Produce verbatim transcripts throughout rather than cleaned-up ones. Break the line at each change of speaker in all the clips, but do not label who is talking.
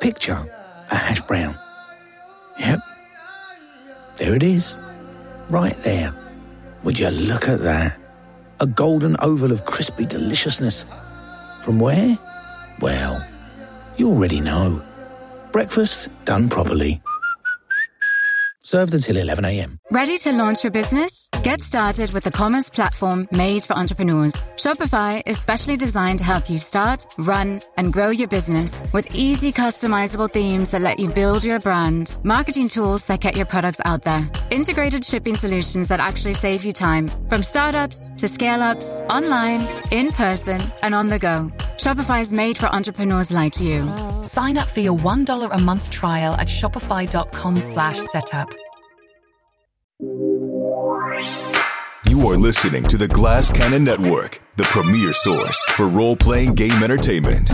picture, a hash brown. Yep. There it is. Right there. Would you look at that? A golden oval of crispy deliciousness. From where? Well, you already know. Breakfast done properly. Served until eleven a.m.
Ready to launch your business? Get started with the commerce platform made for entrepreneurs. Shopify is specially designed to help you start, run, and grow your business with easy customizable themes that let you build your brand, marketing tools that get your products out there, integrated shipping solutions that actually save you time, from startups to scale-ups, online, in person, and on the go. Shopify is made for entrepreneurs like you.
Sign up for your one dollar a month trial at shopify.com slash setup.
You are listening to the Glass Cannon Network, the premier source for role-playing game entertainment.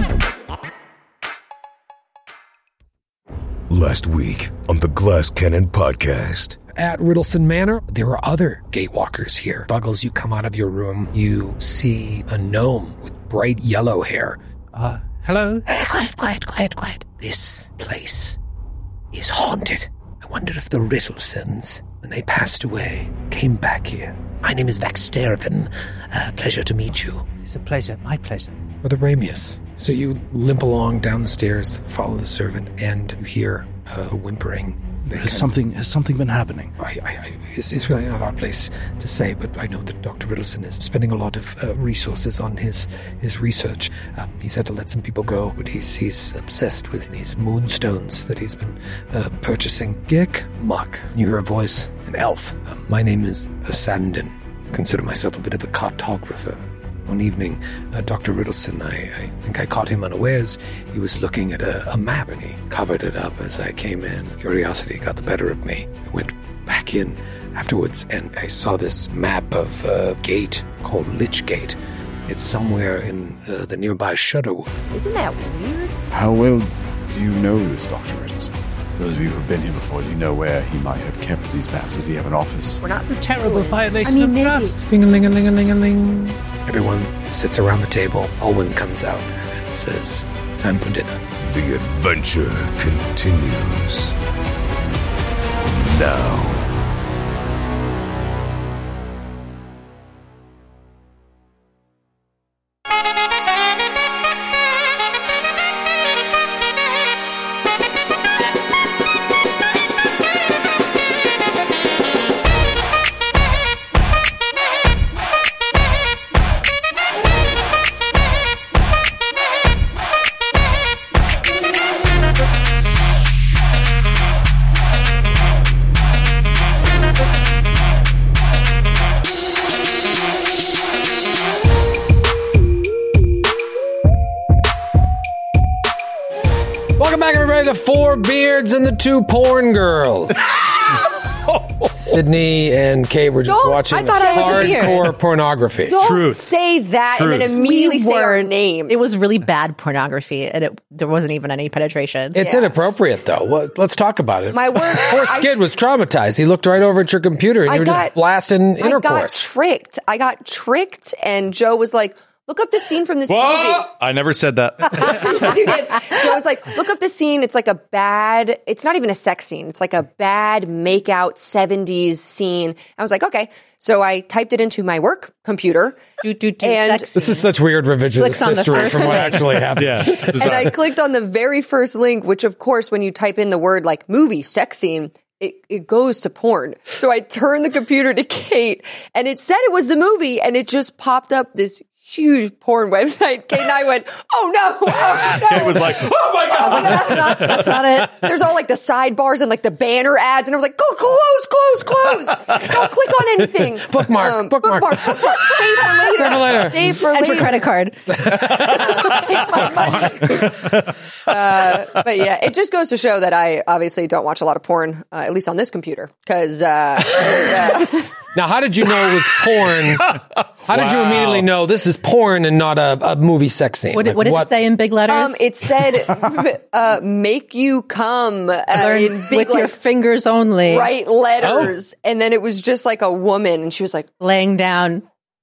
Last week on the Glass Cannon podcast.
At Riddleson Manor, there are other gatewalkers here. Buggles, you come out of your room, you see a gnome with bright yellow hair.
Uh, hello?
Quiet, quiet, quiet, quiet. This place is haunted. I wonder if the Riddlesons, when they passed away, came back here. My name is Vaxtervin. Uh, pleasure to meet you.
It's a pleasure. My pleasure.
Brother Ramius. So you limp along down the stairs, follow the servant, and you hear uh, whimpering.
Has something, has something been happening?
I, I, I, it's, it's really not our place to say, but I know that Doctor Riddleson is spending a lot of uh, resources on his his research. Um, he's had to let some people go, but he's he's obsessed with these moonstones that he's been uh, purchasing. Gek Muck. You hear a voice, an elf. Um, my name is Sandin. I consider myself a bit of a cartographer. One evening, uh, Doctor Riddleson, I, I think I caught him unawares. He was looking at a, a map, and he covered it up as I came in. Curiosity got the better of me. I went back in afterwards, and I saw this map of a gate called Lich Gate. It's somewhere in uh, the nearby Shudderwood.
Isn't that weird?
How well do you know this Doctor Riddleson? Those of you who've been here before, do you know where he might have kept these maps? Does he have an office?
We're not
It's a terrible violation
I mean,
of
maybe.
trust.
Ding-a-ling-a-ling-a-ling-a-ling. Everyone sits around the table. Alwyn comes out and says, time for dinner.
The adventure continues now.
The four beards and the two porn girls. Sydney and Kate were just
Don't-
watching
I thought I wasn't here.
hardcore pornography.
Don't
Truth.
say that
Truth.
and then immediately
We
say our
weren't-
names.
It was really bad pornography, and it, there wasn't even any penetration.
It's
Yeah.
inappropriate, though. Well, let's talk about it.
My word.
Poor
I-
Skid was traumatized. He looked right over at your computer, and
I
you were
got-
just blasting
I got
intercourse.
tricked. I got tricked, and Joe was like, look up the scene from this movie.
I never said that.
You did. Joe was like, look up the scene. It's like a bad, it's not even a sex scene. It's like a bad make-out seventies scene. I was like, okay. So I typed it into my work computer.
Do, do, do,
And-
sex
This is such weird revisionist
Clicks on the
history
first
from what
link.
actually happened.
Yeah.
And I clicked on the very first link, which of course, when you type in the word like movie, sex scene, it, it goes to porn. So I turned the computer to Kate and it said it was the movie and it just popped up this huge porn website. Kate and I went, oh no, oh no.
It was like, oh my
I was
God.
like, that's not, that's not it. There's all like the sidebars and like the banner ads, and I was like, go close, close, close. Don't click on anything.
Bookmark, bookmark.
bookmark, bookmark. Save for later.
Save for later.
Save for
Enter
later.
credit card.
Uh, take my money. Uh, but yeah, it just goes to show that I obviously don't watch a lot of porn, uh, at least on this computer, because. Uh, uh,
Now, how did you know it was porn? How did you immediately know this is porn and not a, a movie sex scene?
What, did-
Like,
what did it say in big letters?
um, it said, uh, "Make you come" uh,
Learn
in big
with your
like,
fingers only.
bright letters, and then it was just like a woman, and she was like,
Laying down.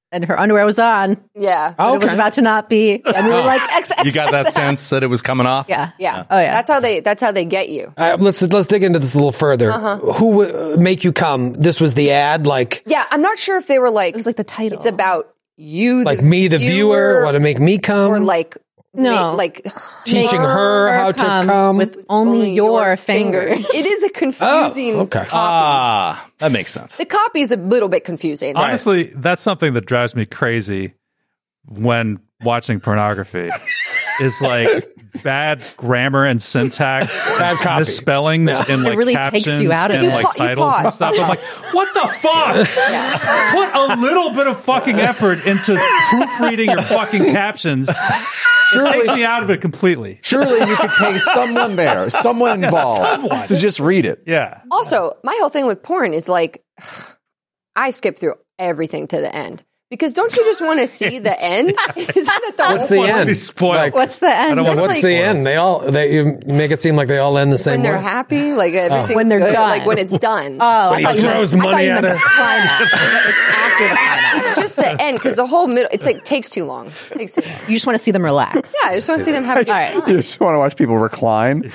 and her underwear was on.
Yeah.
But it was about to not be. And we were like, X, X,
You got that
X, X.
sense that it was coming off?
Yeah.
Yeah.
Oh, yeah.
That's how they, that's how they get you.
Uh, let's let's dig into this a little further.
Uh-huh.
Who would make you come? This was the ad, like
Yeah. I'm not sure if they were like,
It was like the title.
it's about you,
like me, the viewer, want to make me come,
or like,
No.
ma- like
teaching her how to come
with only, your, fingers.
It is a confusing
Oh, okay.
copy.
Ah, that makes sense.
The copy is a little bit confusing.
Honestly, that's something that drives me crazy when watching pornography. Is like bad grammar and syntax,
Bad copy.
misspellings, and like
It really
captions
takes you out of
and
it.
like
You pa- you
titles and
pause.
stuff. I'm like, what the fuck? Put a little bit of fucking effort into proofreading your fucking captions. It takes me out of it completely.
Surely you could pay someone there, someone involved,
someone.
to just read it.
Yeah.
Also, my whole thing with porn is like, I skip through everything to the end. Because don't you just want to see the end? Isn't that the
What's
whole
the
point?
end?
Be spoiled.
Like,
What's the end?
don't
Just
what's
like-
the end? They all they you make it seem like they all end the same
When they're
way.
happy, like everything's
When they're
good,
done.
like when it's done.
Oh, I
When he
thought you
throws
meant- I
money
thought you
at
meant
her.
the climax. It's after the climax.
It's just the end because the whole middle, it's like takes too long. Takes too long.
You just want to see them relax.
Yeah, I just want to see them have a good
All right.
time.
You just want to watch people recline.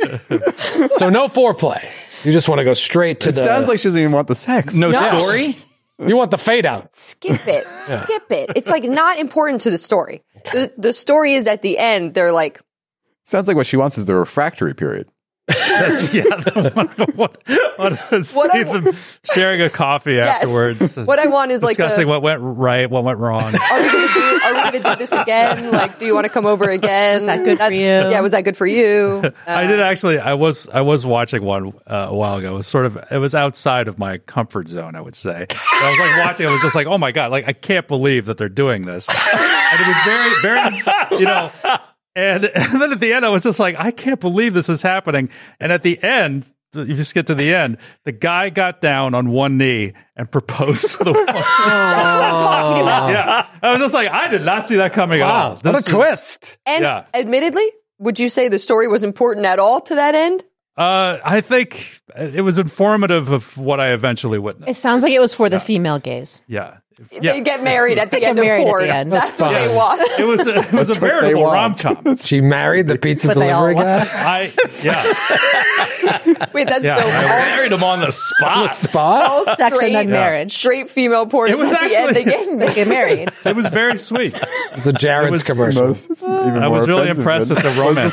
So no foreplay. You just want to go straight to
It
the.
sounds like she doesn't even want the sex.
No,
No.
story?
you want the fade out.
Skip it. Skip it. It's like not important to the story. The, the story is at the end. They're like,
Sounds like what she wants is the refractory period.
That's, yeah. What, what, what, see
What I-
them sharing a coffee
yes.
afterwards.
What I want is like, a,
discussing what went right, what went wrong.
are we going to do? Are we going to do this again? Like, do you want to come over again?
Was that good for
That's-
you?
Yeah, was that good for you?
I did actually. I was I was watching one uh, a while ago. It was sort of it was outside of my comfort zone, I would say. And I was like watching. I was just like, oh my god! Like I can't believe that they're doing this. And it was very very you know. And, and then at the end, I was just like, I can't believe this is happening. And at the end, you just get to the end, the guy got down on one knee and proposed to the woman.
That's what I'm talking about.
Yeah, I was just like, I did not see that coming at all.
Wow, what a
This is-
twist!
And
Yeah.
admittedly, would you say the story was important at all to that end?
Uh, I think it was informative of what I eventually witnessed.
It sounds like it was for the female gaze.
Yeah.
They get married at the
Get
end of
married at
porn.
the end.
That's,
That's
what
fine.
they want.
It was a, it was a
That's what they
veritable rom
want.
com.
She married the pizza
But they all
delivery
want-
guy.
I yeah.
Wait, that's
Yeah,
so
I
all,
Married him on the spot.
Spot.
all
Sex
straight,
and then marriage.
straight female porn.
It was
is at the end
actually-
they get
They
married.
get married.
It was very sweet.
It's a Jared's
was-
commercial.
Most, it's even
I was
more
really
offensive
impressed
than
at the
it was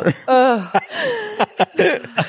romance.
before.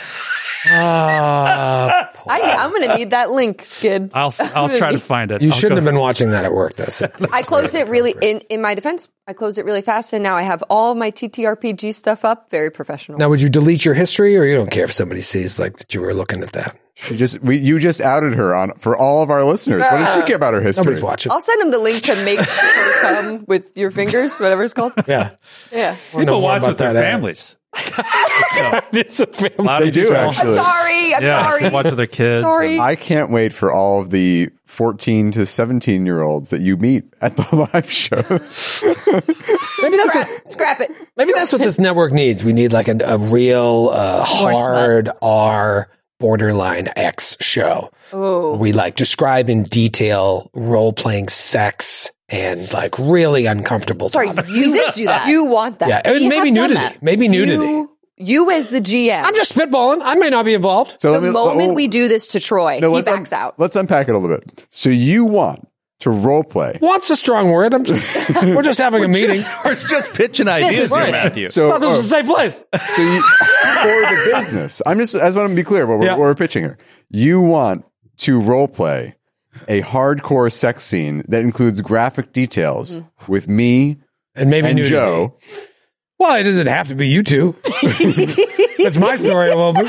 Ah,
I, I'm going to need that link, Skid.
I'll I'll try to find it.
you
I'll
shouldn't
go-
have been watching that at work, though. So.
I closed it really, in, in my defense, I closed it really fast, and now I have all of my T T R P G stuff up. Very professional.
Now, would you delete your history, or you don't care if somebody sees like that you were looking at that?
She just we you just outed her on for all of our listeners. What does she care about her history?
Nobody's watching.
I'll send them the link to make her come with your fingers, whatever it's called.
Yeah,
Yeah.
Wanna know
People
more
watch
about
with their
that ad.
families.
It's a family.
A lot
They
of
do
people-
actually.
I'm sorry. I'm
Yeah,
sorry.
watch with their kids.
Sorry.
I can't wait for all of the fourteen to seventeen year olds that you meet at the live shows.
Maybe that's
Scrap,
what.
scrap it.
Maybe that's what this network needs. We need like a, a real uh, hard R borderline X show.
Oh.
We like describe in detail role playing sex and like really uncomfortable.
Sorry,
topics.
you
did do that.
You want that.
Yeah, and
We
maybe
have done
nudity.
that.
Maybe nudity.
You, you as the G M.
I'm just spitballing. I may not be involved.
So
the
let me,
moment
oh,
we do this to Troy,
no,
he
let's un-
backs out.
Let's unpack it a little bit. So you want to role play.
Want's a strong word. I'm just. We're just having a meeting.
We're just pitching ideas
is
here,
right.
Matthew.
So
Oh, this
oh,
is a safe place.
So you, for the business, I'm just, I just want to be clear what we're,
Yeah.
what we're pitching here. You want to role play a hardcore sex scene that includes graphic details with me
And maybe
and
nudity.
Joe.
Well, it doesn't have to be you two. That's my story. It won't be.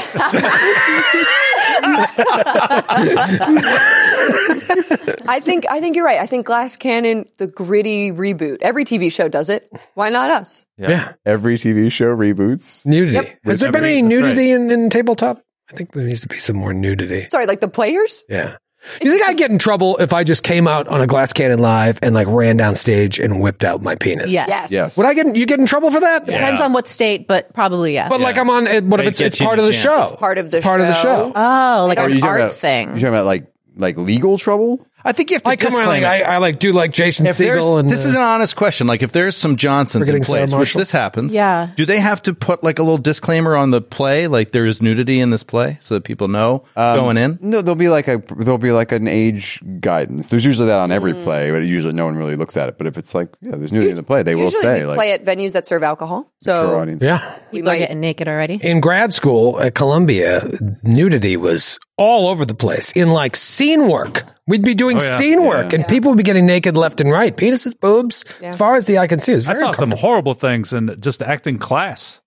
I think I think you're right. I think Glass Cannon, the gritty reboot. Every T V show does it. Why not us?
Yeah.
Every T V show reboots.
Nudity.
Yep.
Has there been
Every-
any
that's
nudity in, in tabletop? I think there needs to be some more nudity.
Sorry, like the players?
Yeah. You think I'd get in trouble if I just came out on a Glass Cannon live and like ran down stage and whipped out my penis?
Yes.
Yes.
Yes.
Would I get you get in trouble for that?
Depends on what state, but probably yeah.
But like I'm on. uh, What if
They
it's
get
it's
you
part
in
of
a
the
jam.
show?
Part of the
It's part of the
show.
show.
oh, like
Are
an
you talking
art
about,
thing.
You talking about like like legal trouble?
I think you have to
I come on,
disclaim
like,
it.
I, I like do like Jason
If there's-
Segel and
this
uh,
is an honest question. Like, if there's some Johnsons in
Forgetting Sarah
place, which
Marshall.
this happens,
Yeah.
do they have to put like a little disclaimer on the play, like there is nudity in this play, so that people know
Um,
going in?
No, there'll be like a there'll be like an age guidance. There's usually that on every
Mm.
play, but usually no one really looks at it. But if it's like, yeah, there's nudity in the play, they will
Usually
say
we
like
play at venues that serve alcohol.
mature
So
audience.
yeah.
we
People are
might.
getting naked already.
In grad school at Columbia, nudity was all over the place in like scene work. We'd be doing
Oh, yeah.
scene work, and people would be getting naked left and right, penises, boobs,
Yeah.
as far as the eye can see. It was
I
very
saw some
uncomfortable.
horrible things in just acting class.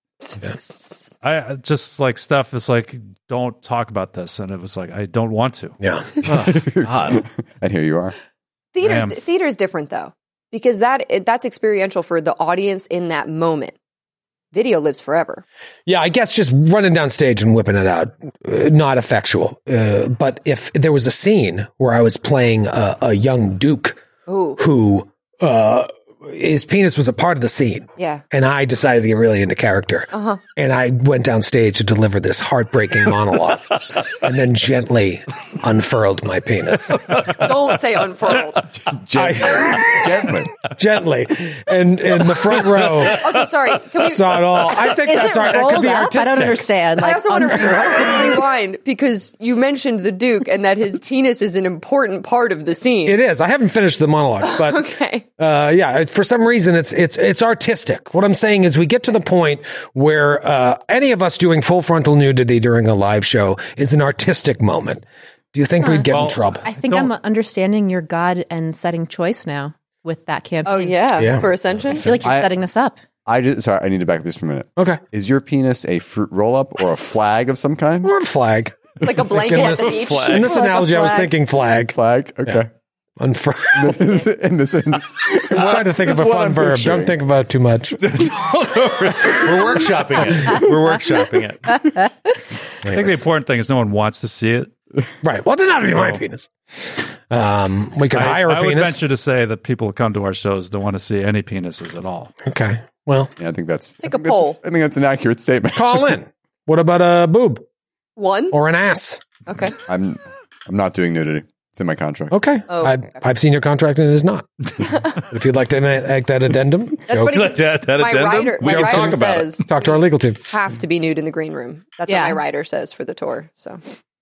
I just like stuff is like, don't talk about this, and it was like, I don't want to.
Yeah,
God.
And here you are.
Theater's
Damn.
theater's different though, because that it- that's experiential for the audience in that moment. Video lives forever.
yeah. I guess just running down stage and whipping it out, uh, not effectual. Uh, but if there was a scene where I was playing a, a young duke
Ooh,
who uh, his penis was a part of the scene,
yeah.
and I decided to get really into character.
Uh-huh.
And I went down stage to deliver this heartbreaking monologue and then gently unfurled my penis.
Don't say unfurled.
Gently. Gently.
Gently. And in the front row
Also, sorry. Can we,
saw it all. I think
Is
that's
it
right. That
rolled
could be
up?
artistic.
I don't understand.
I
Like,
also want to
unfurled.
rewind because you mentioned the Duke and that his penis is an important part of the scene.
It is. I haven't finished the monologue, but
Okay.
uh, yeah, for some reason it's it's it's artistic. What I'm saying is, we get to the point where uh, any of us doing full frontal nudity during a live show is an artistic moment. Do you think we'd get in
Well,
trouble?
I think I'm understanding your God and setting choice now with that campaign.
Oh yeah,
Yeah.
for Ascension.
I feel like you're
I-
setting this up.
I just sorry, I need to back up just for a minute.
Okay,
Is your penis a fruit roll up or a flag of some kind?
or a flag.
Like a blanket
in
at the
this,
beach.
in this
Like a
analogy, I was
flag.
thinking flag.
Flag? Okay.
Unfurled.
in this, in this,
I was trying to think of a
That's what
fun
I'm
verb.
picturing.
Don't think about it too much.
We're workshopping it. We're workshopping it.
I think the important thing is no one wants to see it.
Right. Well, it doesn't have to be my
Oh.
penis. Um, we could
I,
hire a
I would
penis.
venture to say that people who come to our shows don't want to see any penises at all.
Okay. Well,
yeah, I think that's
Take
I
a
think that's-
poll.
I think that's an accurate statement.
call in. What about a boob
One.
or an ass?
Okay.
I'm I'm not doing nudity. It's in my contract.
Okay.
Oh,
I've,
okay.
I've seen your contract and it is not. If you'd like to make that addendum,
That's
Joe,
funny.
Like
'cause
that- that
my
addendum?
writer, my
Joe,
writer
talk about it.
says
talk to our legal team.
have to be nude in the green room. That's
Yeah.
what my writer says for the tour. So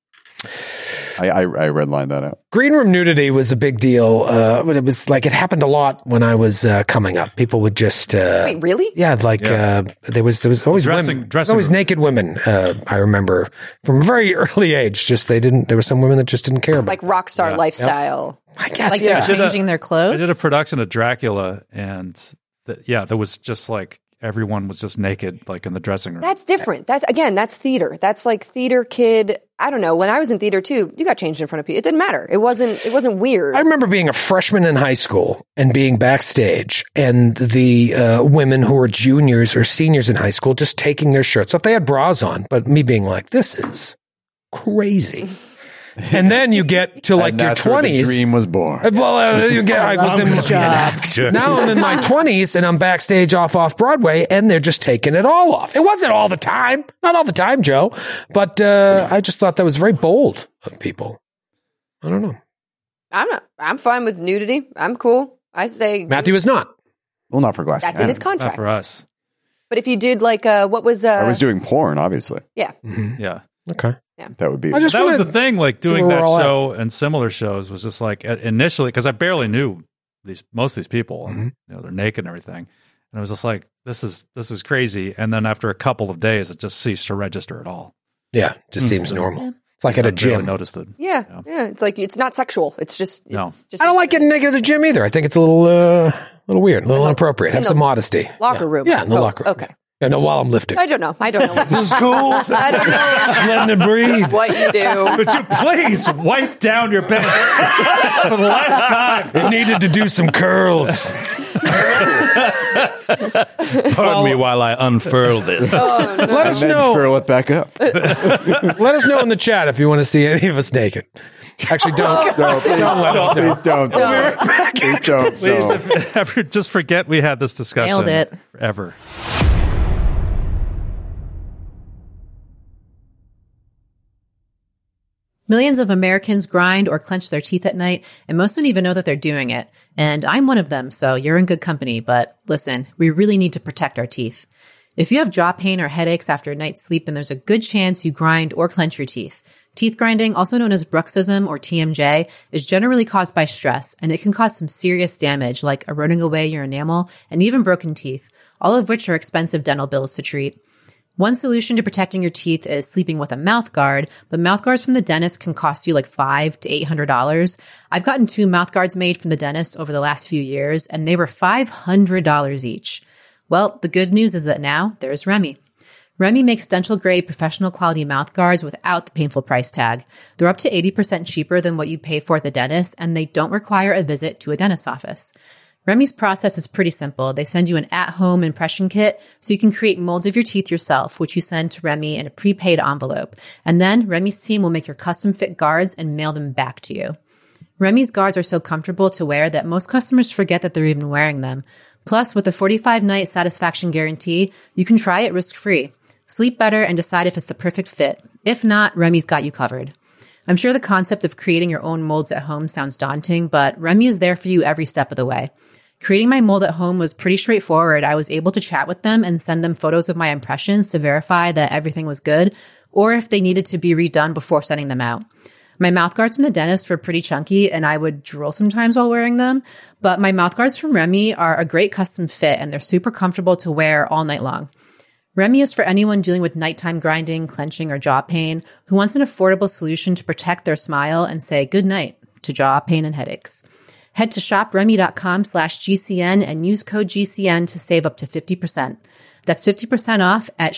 I, I I redlined that out.
Green room nudity was a big deal, uh, but it was like it happened a lot when I was uh, coming up. People would just uh,
wait, really?
yeah, like
Yeah.
Uh, there was there was always
Dressing-
women,
dressing
always
room.
naked women. Uh, I remember from a very early age. Just they didn't. There were some women that just didn't care about.
Like rock star lifestyle.
I guess
Like
yeah.
they're
did a-
changing their clothes.
I did a production of Dracula, and the, yeah, there was just like everyone was just naked, like in the dressing room.
That's different. That's again, that's theater. That's like theater kid. I don't know. When I was in theater too, you got changed in front of people. It didn't matter. It wasn't. It wasn't weird.
I remember being a freshman in high school and being backstage, and the uh, women who were juniors or seniors in high school just taking their shirts off. They had bras on, but me being like, "This is crazy." And then you get to like
And
your
that's where the
twenties.
dream was born.
Well, uh, you get. I was in, now I'm in my twenties, and I'm backstage off off Broadway, and they're just taking it all off. It wasn't all the time, not all the time, Joe, but uh, I just thought that was very bold of people. I don't know.
I'm not. I'm fine with nudity. I'm cool. I say
Matthew is not.
Well, not for Glass
that's in his
Cannon.
Not
contract.
for us.
But if you did like uh, what was uh,
I was doing porn, obviously.
yeah.
Yeah.
Okay.
That would be.
I just
that was
wanna
the thing, like
see
doing
where
that
we're all at.
show and similar shows was just like uh, initially, because I barely knew these most of these people, and
Mm-hmm.
you know, they're naked and everything, and it was just like this is this is crazy. And then after a couple of days, it just ceased to register at all.
Yeah, just seems normal. It's like at a
I barely
gym.
noticed it.
Yeah, yeah. It's like it's not sexual. It's just. It's
No.
just
I don't like getting naked at the gym either. I think it's a little, uh, little weird, a little inappropriate. Have
in the
some modesty.
locker
Yeah.
room.
Yeah, in the
Oh,
locker room.
Okay.
Yeah, no, while I'm lifting.
I don't know. I don't know. What,
This is cool.
I don't know
Just letting it breathe.
what you do.
Would you please wipe down your bed for the last time?
It needed to do some curls.
Pardon me while I unfurl this.
Oh, no.
Let us
and then
know.
furl it back up.
Let us know in the chat if you want to see any of us naked. Actually, don't.
No, please
Don't let us
don't.
know.
Please don't.
Don't.
Please don't.
Please,
No.
if ever, just forget we had this discussion.
Nailed it.
Forever.
Millions of Americans grind or clench their teeth at night, and most don't even know that they're doing it. And I'm one of them, so you're in good company. But listen, we really need to protect our teeth. If you have jaw pain or headaches after a night's sleep, then there's a good chance you grind or clench your teeth. Teeth grinding, also known as bruxism or T M J, is generally caused by stress, and it can cause some serious damage like eroding away your enamel and even broken teeth, all of which are expensive dental bills to treat. One solution to protecting your teeth is sleeping with a mouth guard, but mouth guards from the dentist can cost you like five to eight hundred dollars. I've gotten two mouth guards made from the dentist over the last few years, and they were five hundred dollars each. Well, the good news is that now there's Remy. Remy makes dental-grade, professional-quality mouth guards without the painful price tag. They're up to eighty percent cheaper than what you pay for at the dentist, and they don't require a visit to a dentist's office. Remy's process is pretty simple. They send you an at-home impression kit so you can create molds of your teeth yourself, which you send to Remy in a prepaid envelope. And then Remy's team will make your custom-fit guards and mail them back to you. Remy's guards are so comfortable to wear that most customers forget that they're even wearing them. Plus, with a forty-five night satisfaction guarantee, you can try it risk-free. Sleep better and decide if it's the perfect fit. If not, Remy's got you covered. I'm sure the concept of creating your own molds at home sounds daunting, but Remy is there for you every step of the way. Creating my mold at home was pretty straightforward. I was able to chat with them and send them photos of my impressions to verify that everything was good, or if they needed to be redone before sending them out. My mouth guards from the dentist were pretty chunky, and I would drool sometimes while wearing them, but my mouth guards from Remy are a great custom fit, and they're super comfortable to wear all night long. Remy is for anyone dealing with nighttime grinding, clenching, or jaw pain who wants an affordable solution to protect their smile and say good night to jaw pain and headaches. Head to shopremy.com slash GCN and use code G C N to save up to fifty percent. That's fifty percent off at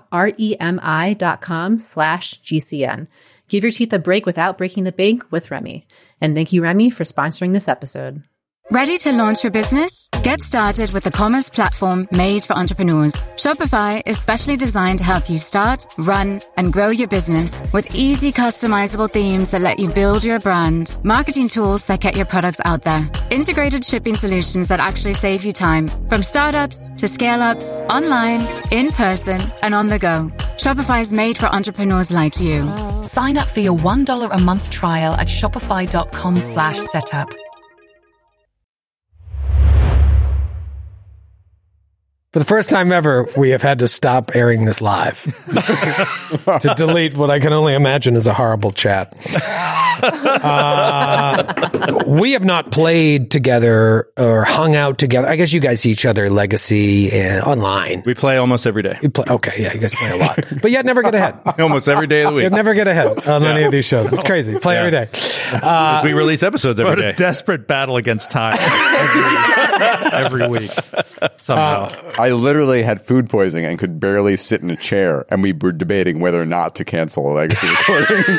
shopremi.com slash GCN. Give your teeth a break without breaking the bank with Remy. And thank you, Remy, for sponsoring this episode.
Ready to launch your business? Get started with the commerce platform made for entrepreneurs. Shopify is specially designed to help you start, run, and grow your business with easy customizable themes that let you build your brand, marketing tools that get your products out there, integrated shipping solutions that actually save you time, from startups to scale-ups, online, in person, and on the go. Shopify is made for entrepreneurs like you.
Sign up for your one dollar a month trial at shopify.com slash setup.
For the first time ever, we have had to stop airing this live to delete what I can only imagine is a horrible chat. Uh, we have not played together or hung out together. I guess you guys see each other Legacy and online.
We play almost every day.
You play, okay, yeah, you guys play a lot, but yet never get ahead.
Almost every day of the week.
You never get ahead on
Yeah.
any of these shows. It's crazy. Play
Yeah.
every day.
Uh, we release episodes every
What
day.
a desperate battle against time every, every week. Somehow.
Uh, I literally had food poisoning and could barely sit in a chair, and we were debating whether or not to cancel a Legacy recording.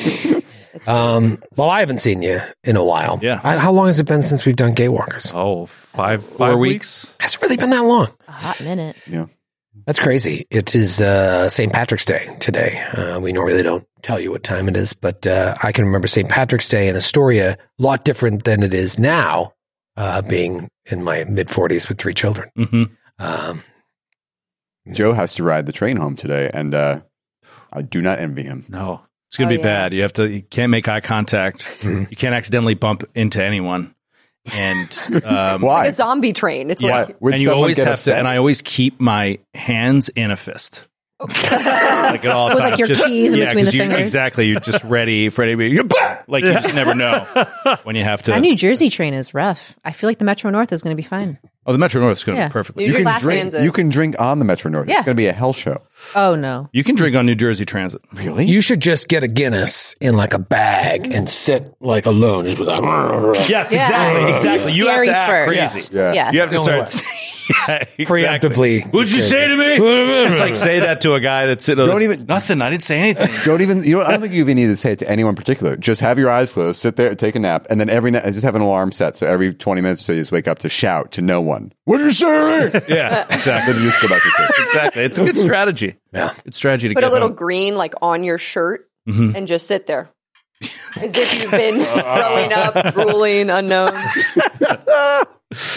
Um, well, I haven't seen you in a while.
Yeah.
I, how long has it been since we've done Gay Walkers?
Oh, five,
Four
five
weeks.
weeks.
Has it really been that long?
A hot minute.
Yeah.
That's crazy. It is uh, Saint Patrick's Day today. Uh, we normally don't tell you what time it is, but uh, I can remember Saint Patrick's Day in Astoria a lot different than it is now, uh, being in my mid forties with three children.
Mm-hmm.
Um,
Joe has to ride the train home today, and uh, I do not envy him.
No.
It's going to
Oh,
be
yeah.
bad. You have to, you can't make eye contact. You can't accidentally bump into anyone. And, um,
Why?
Like a zombie train. It's
yeah.
like
Would
and you
someone
always
get
have
upset?
to, and I always keep my hands in a fist. like at all
With,
times.
like, your
Just-
keys in
yeah,
between the
'cause you-
fingers.
Exactly. You're just ready for anybody. You're like, you just never know when you have to.
That New Jersey train is rough. I feel like the Metro North is going to be fine.
Oh, the Metro North is going to
Yeah.
be perfectly.
Use
You
your
can
glass
drink.
hands.
You can drink on the Metro North.
Yeah.
It's going to be a hell show.
Oh, no.
You can drink on New Jersey Transit.
Really?
you should just get a Guinness in like a bag and sit like alone. Just with a,
Yes,
Yeah.
exactly. Exactly. You have
Scary
to act
first.
crazy.
Yeah.
Yes.
You have to
The only
start. Yeah, exactly.
Preemptively.
What'd you say to me? It's like say that to a guy that's sitting.
Don't even-
Nothing. I didn't say anything.
Don't even. You know. I don't think you even need to say it to anyone in particular. Just have your eyes closed, sit there, take a nap, and then every night just have an alarm set. So every twenty minutes or so, you just wake up to shout to no one. What did you say?
Yeah, exactly.
Then you just go back to sleep.
Exactly. It's a good strategy.
Yeah.
Good strategy to
put
get
a little
home.
green like on your shirt
Mhm.
and just sit there. As if you've been throwing up, drooling, unknown.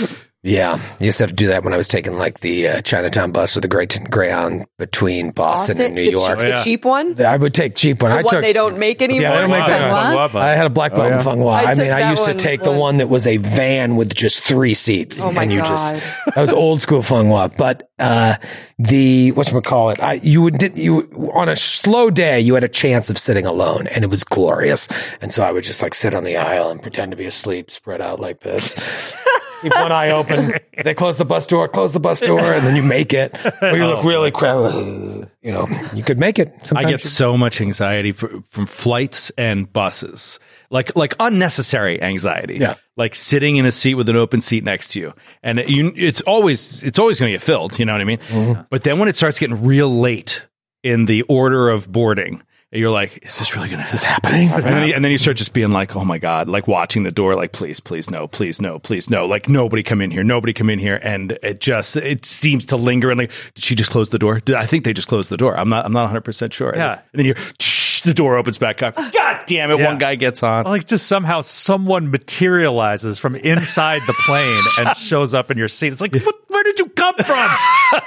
Yeah, I used to have to do that when I was taking like the uh, Chinatown bus or the Grey- Greyhound between Boston,
Boston?
and New
the
York.
Che- the cheap one?
I would take cheap one.
The
I
one
took,
they don't make anymore?
Yeah, they don't make that.
What?
I had a black belt
Oh, yeah.
in Fung Hua.
I
I,
took
mean, I
that
used to
one
take the
once.
one that was a van with just three seats.
Oh, my
and you
God.
just that was old school Fung Hua. But uh, the whatchamacallit, I you would did you on a slow day you had a chance of sitting alone, and it was glorious. And so I would just like sit on the aisle and pretend to be asleep, spread out like this. Keep one eye open. They close the bus door, close the bus door, and then you make it. Or you look really crowded. You know, you could make it. Sometimes
I get so much anxiety fr- from flights and buses, like like unnecessary anxiety.
Yeah.
Like sitting in a seat with an open seat next to you, and it, you, it's always it's always going to get filled. You know what I mean?
Mm-hmm.
But then when it starts getting real late in the order of boarding, you're like, is this really going to
Is happening?
And then, you, and then you start just being like, oh my God, like watching the door, like, please, please, no, please, no, please, no. Like, nobody come in here, nobody come in here. And it just, it seems to linger. And like, did she just close the door? Did, I think they just closed the door. I'm not, I'm not one hundred percent sure.
Yeah.
And then you're, the door opens back up. God damn it.
Yeah.
One guy gets on.
Like just somehow someone materializes from inside the plane and shows up in your seat. It's like, what, where did you come from?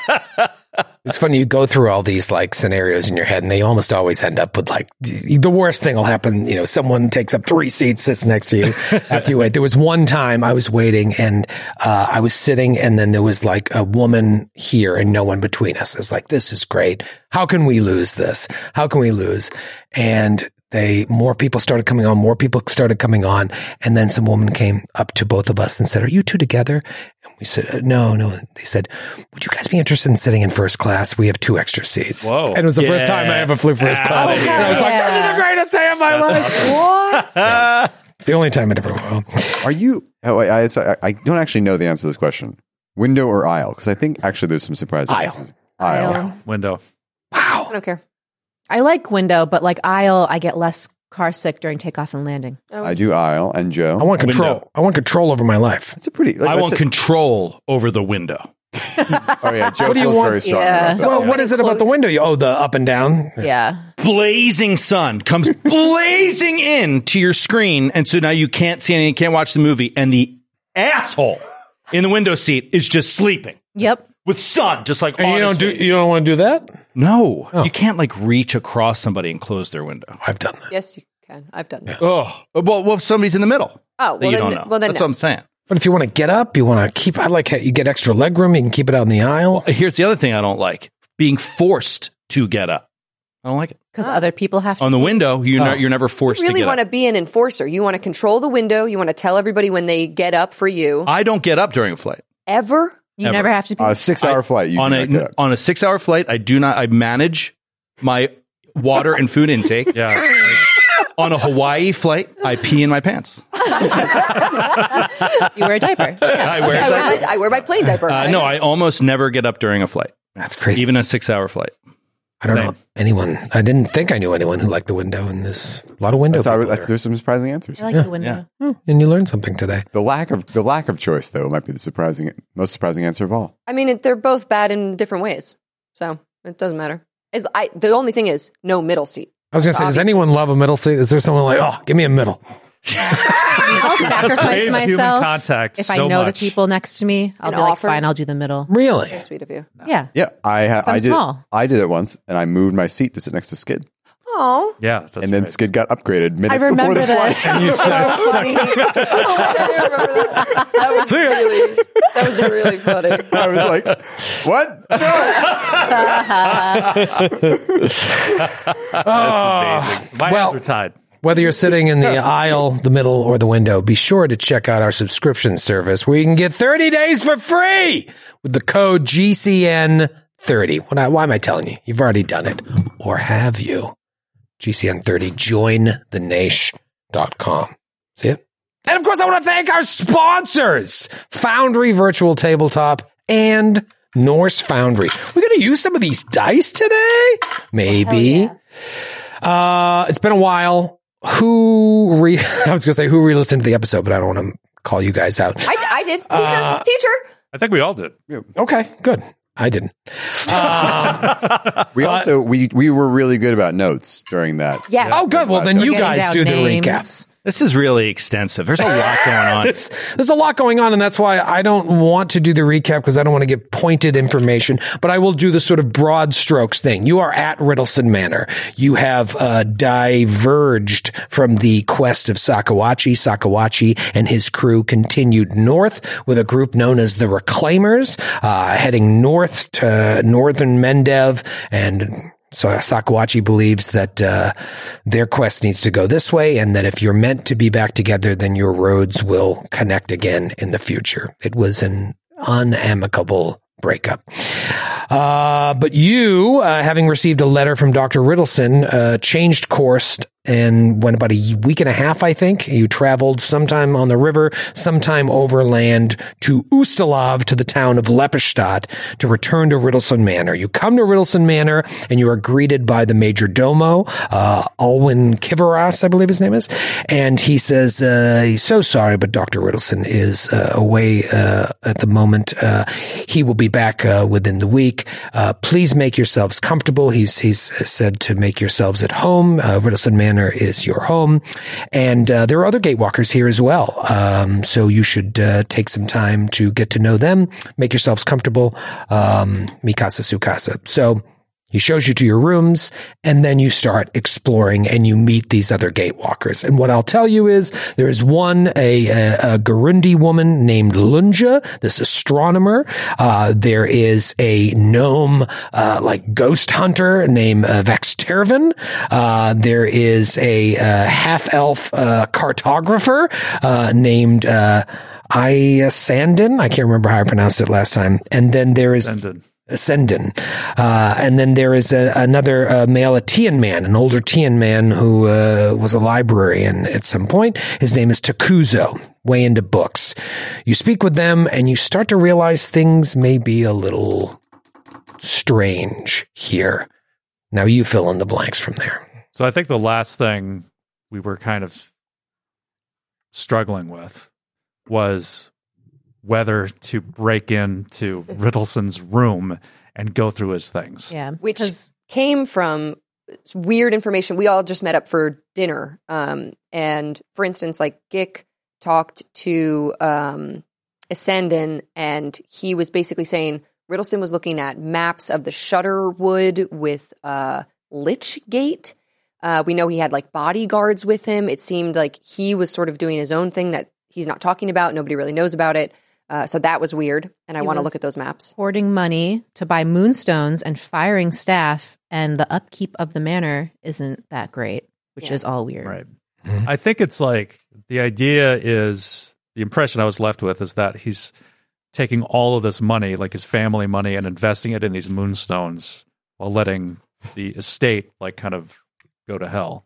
It's funny, you go through all these like scenarios in your head, and they almost always end up with like the worst thing will happen. You know, someone takes up three seats, sits next to you after you wait. There was one time I was waiting, and uh, I was sitting, and then there was like a woman here and no one between us. I was like, this is great. How can we lose this? How can we lose? And they, more people started coming on, more people started coming on. And then some woman came up to both of us and said, are you two together? And we said, uh, no, no. They said, would you guys be interested in sitting in first class? We have two extra seats.
Whoa.
And it was the
Yeah.
first time I ever flew first class.
Oh,
and I was like, this is the greatest day of my life.
What?
It's the only time it ever went well.
Are you? Oh, I, I, I don't actually know the answer to this question. Window or aisle? Because I think actually there's some surprises.
Aisle.
Aisle.
Aisle.
Window.
I don't care.
I like window, but like aisle, I get less car sick during takeoff and landing.
I do aisle. And Joe?
I want control.
Window.
I want control over my life.
That's a pretty. Like,
I
that's
want
a-
control over the window.
Oh yeah, Joe
What do you
feels
want?
very strong
Yeah.
about that.
Well,
yeah.
what is it about the window? You, oh, the up and down?
Yeah.
Blazing sun comes blazing in to your screen. And so now you can't see anything, can't watch the movie. And the asshole in the window seat is just sleeping
Yep.
with sun, just like
And
on
you don't
his
do.
face.
You don't want to do that?
No,
Oh.
you can't like reach across somebody and close their window.
I've done that.
Yes, you can. I've done that.
Oh, well, well, if somebody's in the middle.
Oh,
that
well,
you
then,
don't know.
well, then
That's
no.
what I'm saying.
But if you want to get up, you want to keep. I like how you get extra leg room. You can keep it out in the aisle.
Here's the other thing I don't like: being forced to get up. I don't like it.
Because other people have to.
On the window, you're
Oh.
not, you're never forced
You really
to get
want to
up.
be an enforcer. You want to control the window. You want to tell everybody when they get up for you.
I don't get up during a flight.
Ever?
You
Ever.
never have to be.
On a six-hour
I-
flight, you
on
do
a
not get up.
on a six hour flight, I do not. I manage my water and food intake.
Yeah.
On a Hawaii flight, I pee in my pants.
you wear a diaper. Yeah.
I wear.
I wear, my, I wear my plane diaper.
Uh, no, I almost never get up during a flight,
That's crazy.
even a six hour flight.
I don't
same.
know anyone. I didn't think I knew anyone who liked the window, and there's a lot of window
That's how,
people
that's,
there.
there's some surprising answers.
I like the window.
Yeah.
And you learned something today.
The lack of the lack of choice, though, might be the surprising, most surprising answer of all.
I mean, it, they're both bad in different ways. So it doesn't matter. Is I The only thing is no middle seat.
I was going to say, does
Obviously.
anyone love a middle seat? Is there someone like, oh, give me a middle?
I'll sacrifice
Crave human
myself
contact
if
so
I know
much.
the people next to me. I'll
An
be like,
offer?
fine, I'll do the middle.
Really?
Very sweet of you.
Yeah.
Yeah, I ha-
I'm
I did.
small.
I did it once, and I moved my seat to sit next to Skid,
Oh,
Yeah. That's
and then
right.
Skid got upgraded minutes
I
before
remember
the flight.
this.
And you said,
funny. oh my God, I remember that. That was really, that was really funny.
I was like, "What?"
Amazing. My
well-
hands are tied.
whether you're sitting in the aisle, the middle, or the window, be sure to check out our subscription service where you can get thirty days for free with the code G C N thirty. What I, why am I telling you? You've already done it. Or have you? G C N thirty, join the naish dot com. See it? And of course, I want to thank our sponsors, Foundry Virtual Tabletop and Norse Foundry. We're going to use some of these dice today? Maybe. Uh, it's been a while. Who re- I was going to say who re-listened to the episode, but I don't want to call you guys out.
I, I did. Teacher,
Uh,
teacher.
I think we all did.
Okay, good. I didn't.
We also we we were really good about notes during that.
Yes.
Oh, good. Well, then
We're
you
getting
guys
down
do the
names.
recap.
This is really extensive. There's a lot going on.
There's, there's a lot going on, and that's why I don't want to do the recap because I don't want to give pointed information, but I will do the sort of broad strokes thing. You are at Riddleson Manor. You have uh, diverged from the quest of Sakawachi. Sakawachi and his crew continued north with a group known as the Reclaimers, uh, heading north to northern Mendev, and so Sakawachi believes that uh, their quest needs to go this way, and that if you're meant to be back together, then your roads will connect again in the future. It was an unamicable breakup. Uh, but you, uh, having received a letter from Doctor Riddleson, uh, changed course and went about a week and a half, I think. You traveled sometime on the river, sometime overland to Ustalav, to the town of Lepestadt, to return to Riddleson Manor. You come to Riddleson Manor, and you are greeted by the Major Domo, uh, Alwyn Kivaras, I believe his name is. And he says, uh, he's so sorry, but Doctor Riddleson is uh, away uh, at the moment. Uh, he will be back uh, within the week. Uh, please make yourselves comfortable. He's, he's said to make yourselves at home. Uh, Riddleson Manor is your home. And uh, there are other gatewalkers here as well. Um, so you should uh, take some time to get to know them, make yourselves comfortable. Um, Mikasa Sukasa. So he shows you to your rooms, and then you start exploring and you meet these other gatewalkers. And what I'll tell you is there is one, a, a, a Garundi woman named Lunja, this astronomer. Uh, there is a gnome, uh, like ghost hunter named uh, Vextervin. Uh, there is a, uh, half-elf, uh, cartographer, uh, named, uh, Ayasandin. I can't remember how I pronounced it last time. And then there is... Ascended. Ascendin. Uh, and then there is a, another uh, male, a Tian man, an older Tian man who uh, was a librarian at some point. His name is Takuzo, way into books. You speak with them, and you start to realize things may be a little strange here. Now you fill in the blanks from there.
So I think the last thing we were kind of struggling with was whether to break into Riddleson's room and go through his things.
Yeah.
Which came from weird information. We all just met up for dinner. Um, and for instance, like Gick talked to um, Ascendin, and he was basically saying Riddleson was looking at maps of the Shutterwood with uh, Lich Gate. Uh, we know he had like bodyguards with him. It seemed like he was sort of doing his own thing that he's not talking about. Nobody really knows about it. Uh, so that was weird, and I want to look at those maps.
Hoarding money to buy moonstones and firing staff, and the upkeep of the manor isn't that great, which
Yeah.
is all weird.
Right. I think it's like the idea is the impression I was left with is that he's taking all of this money, like his family money, and investing it in these moonstones while letting the estate like kind of go to hell.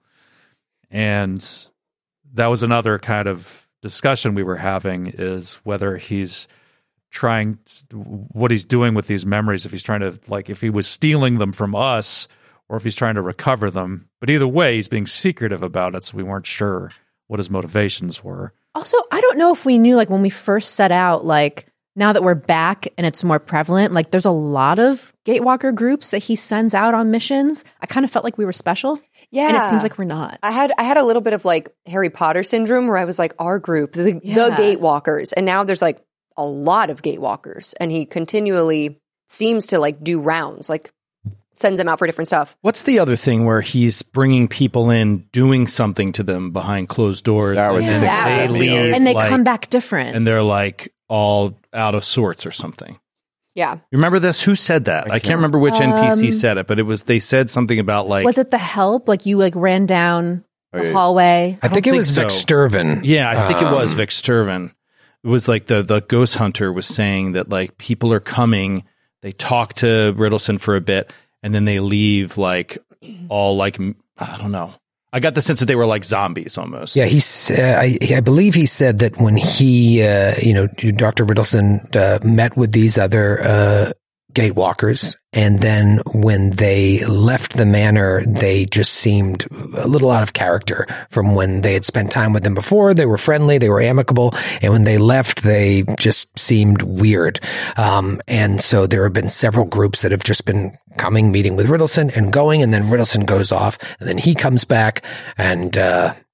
And that was another kind of discussion we were having, is whether he's trying to, what he's doing with these memories, if he's trying to, like, if he was stealing them from us or if he's trying to recover them. But either way, he's being secretive about it, so we weren't sure what his motivations were.
Also, I don't know if we knew, like, when we first set out, like, now that we're back and it's more prevalent, like, there's a lot of Gatewalker groups that he sends out on missions. I kind of felt like we were special.
Yeah.
And it seems like we're not.
I had I had a little bit of like Harry Potter syndrome where I was like, our group, the,
Yeah.
the Gatewalkers. And now there's like a lot of Gatewalkers. And he continually seems to like do rounds, like sends them out for different stuff.
What's the other thing where he's bringing people in, doing something to them behind closed doors?
That was
and
the-
That
they
was
leave,
weird.
And they
like-
come back different.
and they're like all out of sorts or something.
Yeah.
You remember this? Who said that? I can't remember which N P C said it, but it was they said something about like
was it the help? Like, you, like, ran down the
Oh, yeah.
hallway?
I, think
don't
it was
think
Vic
so.
Sturvin.
Yeah, I think it was
Um,
Vic Sturvin. It was like the the ghost hunter was saying that like people are coming, they talk to Riddleson for a bit, and then they leave like all like I don't know. I got the sense that they were like zombies almost.
Yeah, he's. Uh, I, I believe he said that when he, uh, you know, Doctor Riddleson uh, met with these other uh, Gatewalkers, and then when they left the manor, they just seemed a little out of character from when they had spent time with them before. They were friendly, they were amicable, and when they left, they just seemed weird. Um, and so there have been several groups that have just been coming, meeting with Riddleson and going, and then Riddleson goes off, and then he comes back, and uh,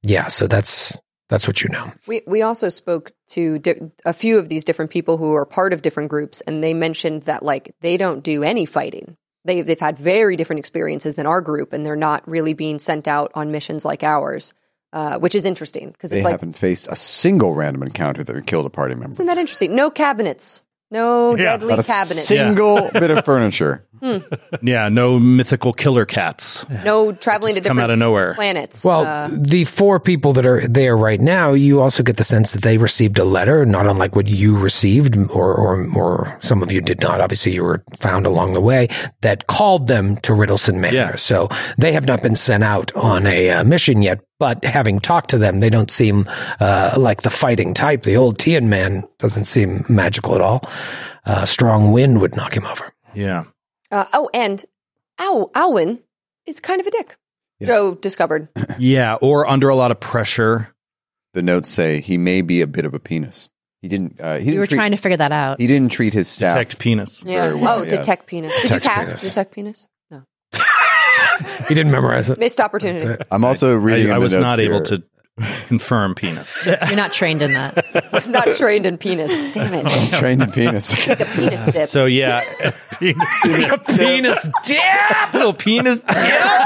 Yeah, so that's that's what you know.
We we also spoke to di- a few of these different people who are part of different groups, and they mentioned that like they don't do any fighting. They they've had very different experiences than our group, and they're not really being sent out on missions like ours, uh, which is interesting because
They
it's like
haven't faced a single random encounter that killed a party member.
isn't that interesting? No cabinets, no
Yeah.
deadly
Not a
cabinets,
single bit of furniture.
Yeah, no mythical killer cats.
no traveling to
Just come
different
out of nowhere.
planets.
Well,
Uh,
the four people that are there right now, you also get the sense that they received a letter, not unlike what you received, or, or, or some of you did not. Obviously, you were found along the way that called them to Riddleson Manor.
Yeah.
So they have not been sent out on a uh, mission yet, but having talked to them, they don't seem uh, like the fighting type. The old Tian man doesn't seem magical at all. Uh, strong wind would knock him over.
Yeah.
uh, oh, and Al- Alwyn is kind of a dick.
Yes.
Joe discovered.
Yeah, or under a lot of pressure.
The notes say he may be a bit of a penis. He didn't. Uh, he
We
didn't
were
treat,
trying to figure that out.
He didn't treat his staff.
Detect penis.
Yeah.
Very well,
oh,
yes.
detect penis. Did
Detect
you cast
penis.
detect penis? No.
He didn't memorize it.
Missed opportunity.
I'm also reading.
I,
in
I
the
was
notes
not able
here.
to confirm penis.
You're not trained in that.
I'm not trained in penis. Damn it.
trained in penis.
Like a penis dip.
So yeah, penis, penis dip, little penis dip.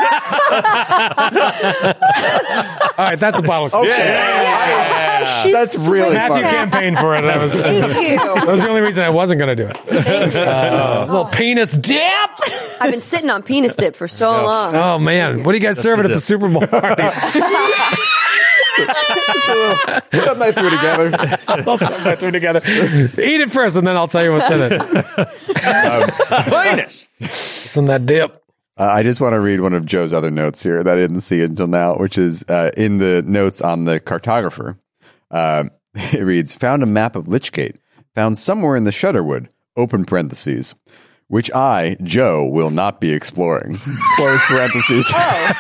All right, that's a bottle.
Okay.
She's
That's
sweet.
really
Matthew
fun.
campaigned for it. That was,
Thank you.
that was the only reason I wasn't going to do it.
Thank you.
Uh, little penis dip.
I've been sitting on penis dip for so long.
Oh man, what are you guys serving at the Super Bowl party?
Put my food together.
I'll set my two together. Eat it first, and then I'll tell you what's in it.
Penis.
It's in that dip.
Uh, I just want to read one of Joe's other notes here that I didn't see until now, which is uh, in the notes on the cartographer. Uh, it reads, found a map of Lichgate, found somewhere in the Shudderwood, open parentheses, which I, Joe, will not be exploring. Close parentheses.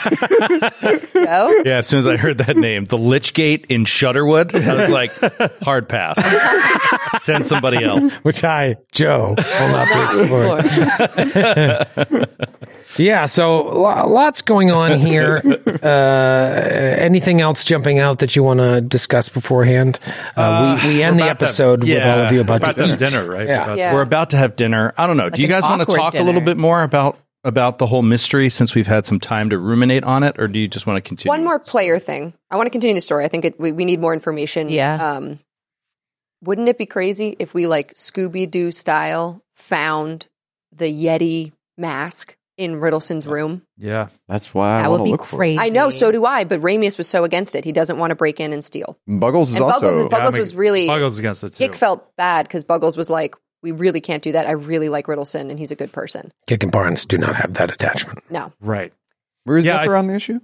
Joe?
Yeah, as soon as I heard that name, the Lichgate in Shudderwood, I was like, hard pass. Send somebody else.
Which I, Joe, will not be
Not
exploring.
exploring.
Yeah, so lo- lots going on here. Uh, anything else jumping out that you want to discuss beforehand? Uh, we, we end
We're
the
about to-
episode with
yeah,
all of you about,
about
to
to
eat.
have dinner, right?
Yeah.
About-
Yeah.
We're about to have dinner. I don't know. Do you
an
guys want to
awkward
talk a little
dinner.
bit more about about the whole mystery since we've had some time to ruminate on it, or do you just want to continue?
One more player thing. I want to continue the story. I think it, we, we need more information.
Yeah.
Um, wouldn't it be crazy if we, like, Scooby-Doo style, found the Yeti mask in Riddleson's room?
Yeah.
That's why I
That
want
would
to
be
look for it.
crazy.
I know, so do I, but Ramius was so against it. He doesn't want to break in and steal.
Buggles is
And
also...
Buggles, is, Buggles
I mean,
was really...
Buggles against it too.
Gick felt bad because Buggles was like, we really can't do that. I really like Riddleson, and he's a good person.
Kick and Barnes do not have that attachment.
No.
Right.
Where is
Yeah,
Zephyr
I-
on the issue?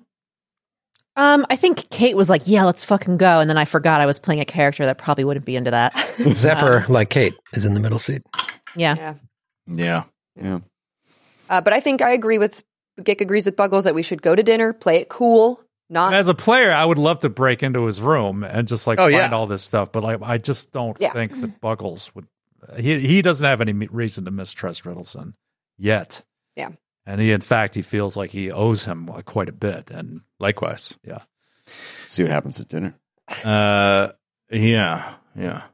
Um, I think Kate was like, "Yeah, let's fucking go," and then I forgot I was playing a character that probably wouldn't be into that.
Zephyr, like Kate, is in the middle seat.
Yeah,
Yeah.
Yeah.
Yeah.
Uh, but I think I agree with, Gick agrees with Buggles that we should go to dinner, play it cool, not...
And as a player, I would love to break into his room and just like
Oh,
find
yeah.
all this stuff, but like I just don't
Yeah.
think that Buggles would. He he doesn't have any me- reason to mistrust Riddleson yet.
Yeah.
And he, in fact, he feels like he owes him uh, quite a bit. And
Likewise.
yeah,
See what happens at dinner.
Uh, yeah, yeah.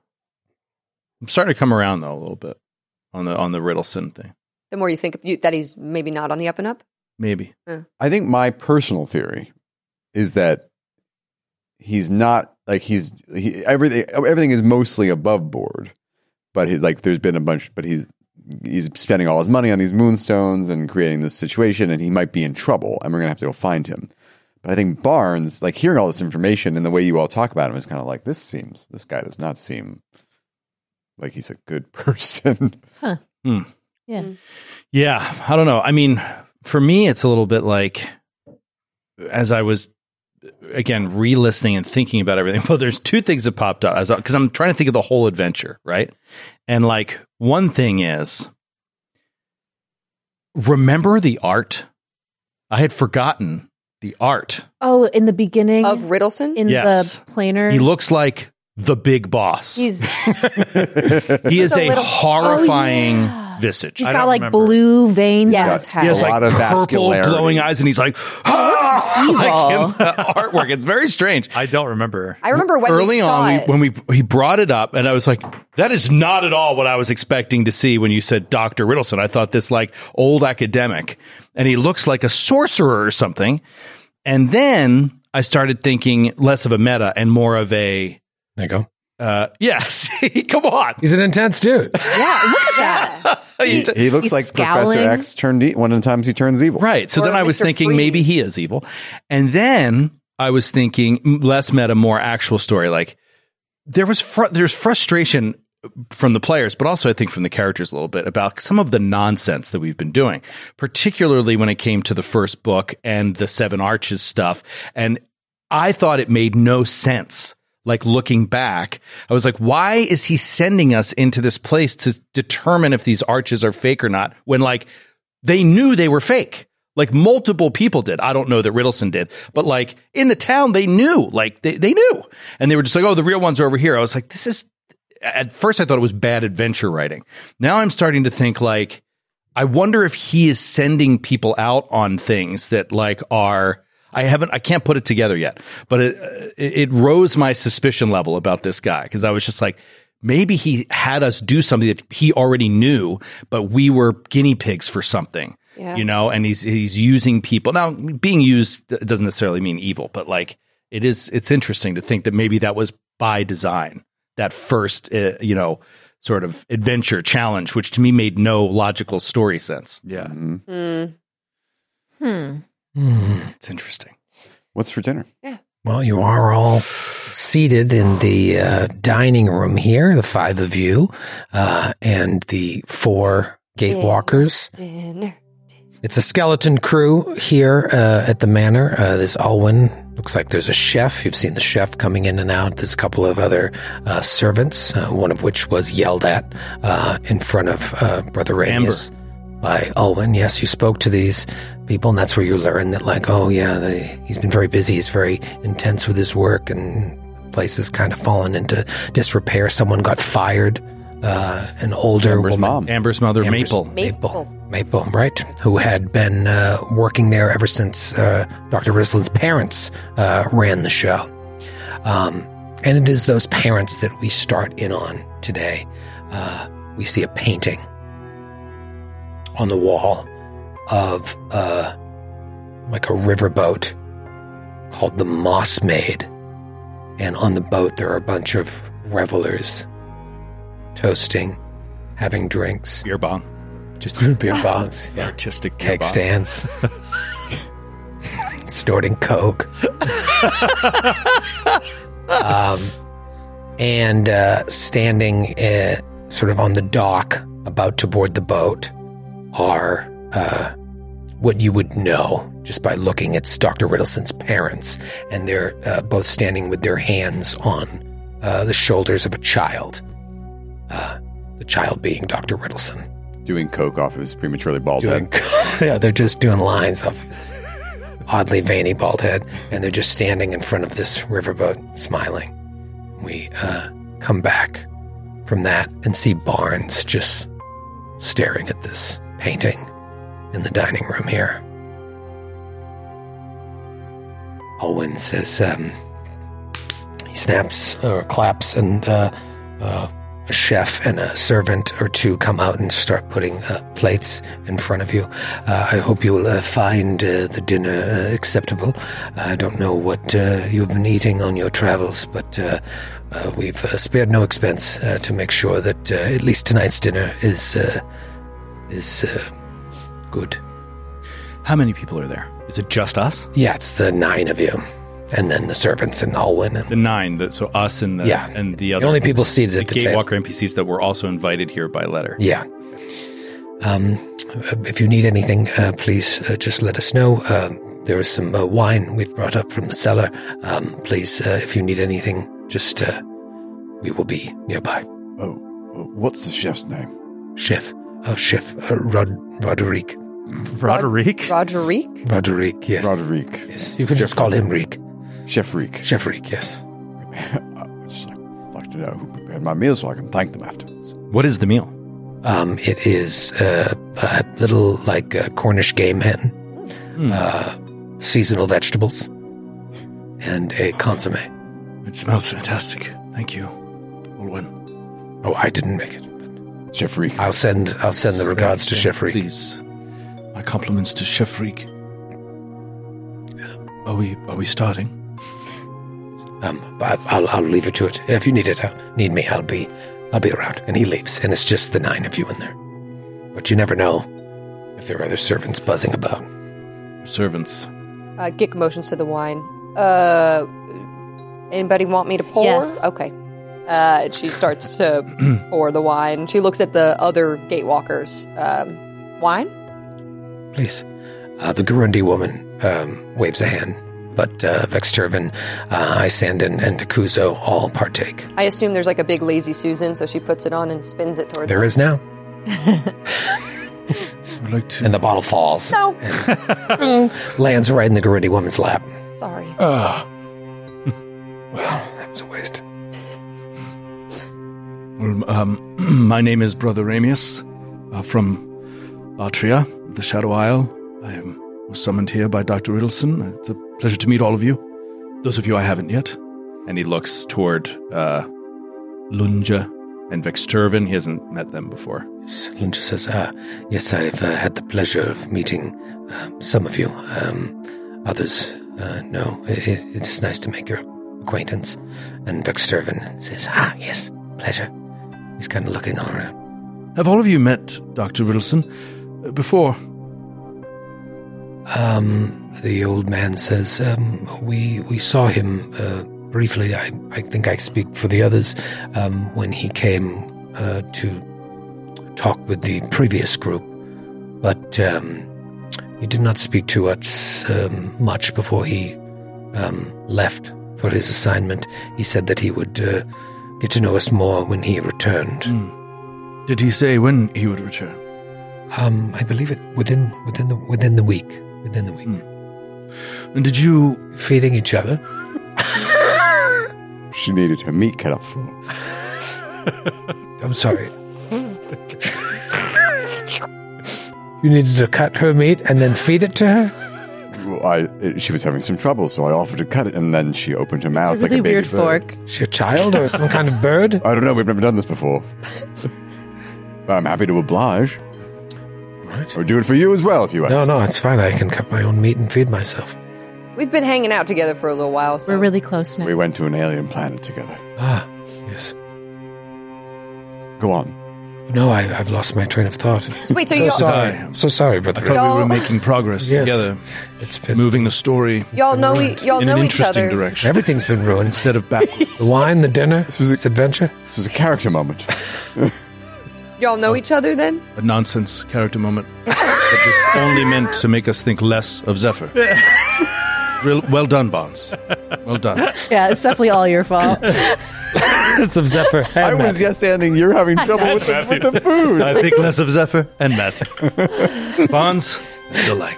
I'm starting to come around though a little bit on the on the Riddleson thing.
The more you think you, that he's maybe not on the up and up.
Maybe.
I think my personal theory is that he's not like he's he, everything. Everything is mostly above board, but he, like there's been a bunch. But he's he's spending all his money on these moonstones and creating this situation, and he might be in trouble, and we're gonna have to go find him. But I think Barnes, like hearing all this information and the way you all talk about him, is kind of like this seems. This guy does not seem like he's a good person.
huh?
Hmm.
Yeah.
Yeah, I don't know. I mean, for me, it's a little bit like as I was again re-listening and thinking about everything. Well, there's two things that popped up as because I'm trying to think of the whole adventure, right? And like one thing is, remember the art? I had forgotten the art.
Oh, in the beginning
Of Riddleson?
in
Yes.
the planer,
He looks like the big boss.
He's
he is
a
a
little-
horrifying
Oh, yeah.
visage.
He's
I
got
don't
like
remember.
blue veins
Yeah.
on his head.
He has
A
like
lot of
purple
vascularity.
glowing eyes, and he's like, ah!
evil.
like in the artwork. It's very strange.
I don't remember.
I remember when
Early
we saw
on, we,
it.
when we he brought it up, and I was like, "That is not at all what I was expecting to see." When you said Doctor Riddleson, I thought this like old academic, and he looks like a sorcerer or something. And then I started thinking less of a meta and more of a
There you go.
uh, yes. Come on,
He's an intense dude.
yeah, look at that.
He, he looks
he's
like
scowling.
Professor X turned e- one of the times he turns evil.
right. So
Or
then I was
Mister
thinking
Freeze.
maybe he is evil, and then I was thinking m- less meta, more actual story. Like there was fr- there's frustration from the players, but also I think from the characters a little bit about some of the nonsense that we've been doing, particularly when it came to the first book and the Seven Arches stuff. And I thought it made no sense. Like looking back, I was like, why is he sending us into this place to determine if these arches are fake or not when like they knew they were fake? Like multiple people did. I don't know that Riddleson did, but like in the town, they knew, like they, they knew. And they were just like, oh, the real ones are over here. I was like, this is, at first I thought it was bad adventure writing. Now I'm starting to think like, I wonder if he is sending people out on things that like are, I haven't, I can't put it together yet, but it, it, it rose my suspicion level about this guy. Cause I was just like, maybe he had us do something that he already knew, but we were guinea pigs for something.
Yeah.
You know, and he's he's using people. Now, being used doesn't necessarily mean evil, but like it is. It's interesting to think that maybe that was by design. That first, uh, you know, sort of adventure challenge, which to me made no logical story sense.
Yeah.
Mm.
Hmm.
It's interesting.
What's for dinner?
Well, you are all seated in the uh, dining room here, the five of you, uh, and the four gatewalkers.
Dinner.
It's a skeleton crew here uh, at the manor. Uh, there's Alwyn. Looks like there's a chef. You've seen the chef coming in and out. There's a couple of other uh, servants, uh, one of which was yelled at uh, in front of uh, Brother Ramius by Alwyn. Yes, you spoke to these people, and that's where you learn that, like, oh, yeah, they, he's been very busy. He's very intense with his work, and the place has kind of fallen into disrepair. Someone got fired. Uh, an older
Amber's
woman.
mom.
Amber's mother,
Amber's-
Maple.
Maple. Maple, right? Who had been uh, working there ever since uh, Doctor Riddleson's parents uh, ran the show. Um, and it is those parents that we start in on today. Uh, we see a painting on the wall of uh, like a riverboat called the Moss Maid. And on the boat, there are a bunch of revelers toasting, having drinks.
Beer bong.
Just doing beer bongs. Yeah.
Artistic beer
Keg
bong.
stands. Snorting coke. um, and uh, standing uh, sort of on the dock, about to board the boat, are uh, what you would know just by looking at Doctor Riddleson's parents. And they're uh, both standing with their hands on uh, the shoulders of a child. Uh, the child being Doctor Riddleson.
Doing coke off of his prematurely bald
Doing,
head.
yeah, they're just doing lines off of his oddly veiny bald head, and they're just standing in front of this riverboat, smiling. We uh, come back from that and see Barnes just staring at this painting in the dining room here. Alwyn says, um, he snaps or claps, and uh, uh, a chef and a servant or two come out and start putting uh, plates in front of you. Uh, I hope you'll uh, find uh, the dinner uh, acceptable. I don't know what uh, you've been eating on your travels, but uh, uh, we've uh, spared no expense uh, to make sure that uh, at least tonight's dinner is uh, is uh, good.
How many people are there? Is it just us?
Yeah, it's the nine of you. And then the servants and Alwyn. And
The nine, that so us and the
Yeah.
and the
The
other
only people seated
the
at the table.
Gatewalker N P Cs that were also invited here by letter.
Yeah. Um, if you need anything, uh, please uh, just let us know. Uh, there is some uh, wine we've brought up from the cellar. Um, please, uh, if you need anything, just uh, we will be nearby.
Oh, what's the chef's name?
Chef. Oh, Chef uh, Rod Roderick.
Roderick?
Roderick?
Roderick, yes.
Roderick.
Yes, you can just call him Reek.
Chef Reek.
Chef Reek, yes.
I would just like, like to know who prepared my meal so I can thank them afterwards.
What is the meal?
Um, it is uh, a little like a Cornish game hen,
Mm.
uh, seasonal vegetables, and a consomme.
It smells fantastic. Thank you, Olwen.
Oh, I didn't make it.
Shifreek.
I'll send. I'll send the regards to Shifreek.
Please, my compliments to Shifreek. Are we? Are we starting?
Um, but I'll I'll leave it to it. If you need it, uh, need me, I'll be I'll be around. And he leaves, and it's just the nine of you in there. But you never know if there are other servants buzzing about.
Servants.
Uh, Gik motions to the wine. Uh, anybody want me to pour?
Yes.
Okay. Uh, and she starts to pour the wine. She looks at the other gatewalkers. Um, wine?
Please. Uh, the Gurundi woman um, waves a hand, but uh, Vexturvan, uh, Isand, and, and Takuzo all partake.
I assume there's like a big lazy Susan, so she puts it on and spins it towards
There
them.
is now.
I'd like to.
And the bottle falls.
No.
And lands right in the Gurundi woman's lap.
Sorry.
Uh, well, that was a waste.
Well, um, my name is Brother Ramius, uh, from Atria, the Shadow Isle. I am, was summoned here by Doctor Riddleson. It's a pleasure to meet all of you. Those of you I haven't yet. And he looks toward uh, Lunja and Vexturvan. He hasn't met them before.
Yes, Lunja says, uh, yes, I've uh, had the pleasure of meeting uh, some of you. Um, others, uh, no. It, it, it's nice to make your acquaintance. And Vexturvan says, ah, yes, pleasure. He's kind of looking all around.
Have all of you met Doctor Riddleson uh, before?
Um, the old man says, um, we we saw him uh, briefly. I, I think I speak for the others um, when he came uh, to talk with the previous group. But um, he did not speak to us um, much before he um, left for his assignment. He said that he would uh, get to know us more when he returned.
Mm. Did he say when he would return?
Um, I believe it within within the within the week. Within the week.
Mm. And did you
feeding each other?
She needed her meat cut up for.
I'm sorry. You needed to cut her meat and then feed it to her?
Well, I it, she was having some trouble, so I offered to cut it, and then she opened her mouth
a
like
really
a baby
weird
bird.
fork.
Is she a child or some kind of bird?
I don't know. We've never done this before. But I'm happy to oblige.
Right.
Or do it for you as well, if you ask.
No, no, it's fine. I can cut my own meat and feed myself.
We've been hanging out together for a little while, so
We're really close now.
We went to an alien planet together.
Ah, yes.
Go on.
No, I, I've lost my train of thought.
Wait, so,
so
y'all,
sorry. I'm so sorry, brother.
I thought
Y'all-
we were making progress
Yes.
together,
It's, it's
moving the story
y'all know e- y'all
in
know
an
each
interesting
other.
direction
Everything's been ruined.
instead of backwards.
The wine, the dinner, this
was a-
adventure.
It was a character moment.
Y'all know each other then?
A nonsense character moment that just only meant to make us think less of Zephyr. Real, well done, Bonds. Well done.
Yeah, it's definitely all your fault.
It's of Zephyr.
I was just ending. You're having trouble with the, with the food.
I think less of Zephyr and Matt. Bonds, still like.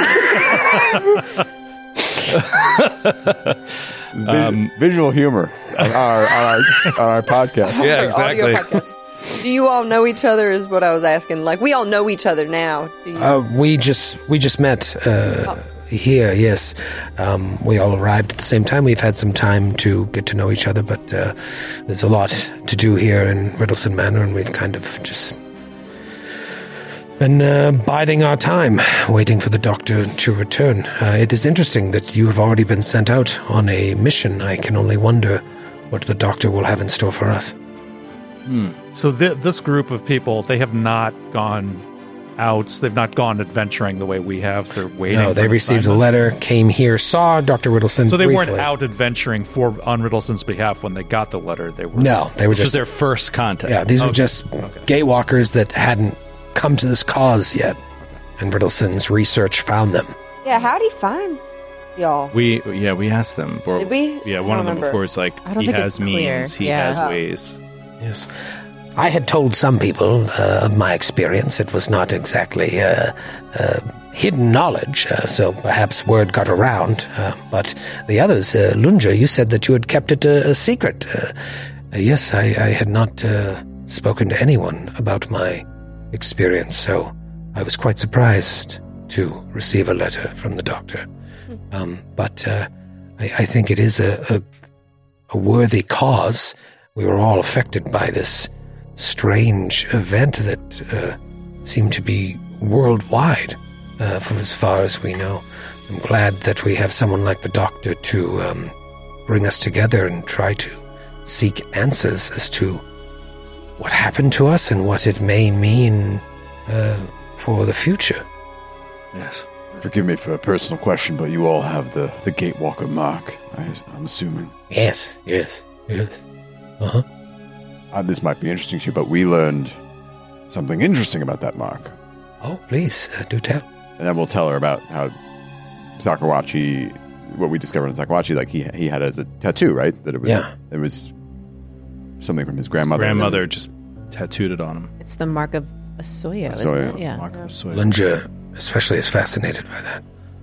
Um, visual humor on our, on our, on our podcast.
Yeah,
Or audio
exactly.
podcast. Do you all know each other is what I was asking. Like, we all know each other now. Do you?
Uh, we just we just met uh, here. Yes, um, we all arrived at the same time. We've had some time to get to know each other, but uh, there's a lot to do here in Riddleson Manor, and we've kind of just been uh, biding our time, waiting for the doctor to return. Uh, it is interesting that you have already been sent out on a mission. I can only wonder what the doctor will have in store for us.
Hmm. So th- this group of people, they have not gone out. They've not gone adventuring the way we have. They're waiting.
No,
for
they
an
received a
assignment.
letter, came here, saw Doctor Riddleson
So they
briefly.
weren't out adventuring for on Riddleson's behalf when they got the letter. They were
No, they were
This was
just
their first contact.
yeah. These were
Okay.
just gatewalkers that hadn't come to this cause yet, and Riddleson's research found them.
Yeah, how'd he find y'all?
We yeah we asked them. Or,
Did we?
Yeah,
I
one
don't
of them
remember.
before is like
I don't
he
think
has
it's clear.
means, he
Yeah.
has
Oh.
ways.
Yes, I had told some people uh, of my experience. It was not exactly uh, uh, hidden knowledge, uh, so perhaps word got around. Uh, but the others, uh, Lunja, you said that you had kept it a, a secret. Uh, uh, yes, I, I had not uh, spoken to anyone about my experience, so I was quite surprised to receive a letter from the doctor. Um, but uh, I, I think it is a, a, a worthy cause. We were all affected by this strange event that uh, seemed to be worldwide, uh, for as far as we know. I'm glad that we have someone like the doctor to um, bring us together and try to seek answers as to what happened to us and what it may mean uh, for the future.
Yes.
Forgive me for a personal question, but you all have the, the Gatewalker mark, I, I'm assuming.
Yes, yes, yes. Uh-huh.
Uh, this might be interesting to you, but we learned something interesting about that mark.
Oh, please, uh, do tell.
And then we'll tell her about how Sakawachi, what we discovered in Sakawachi, like he he had as a tattoo, right? That it was,
yeah.
It was something from his grandmother.
Grandmother just tattooed it on him.
It's the mark of Asoya, isn't
Asoya.
it? Yeah.
Mark of Asoya.
Linja especially is fascinated by that.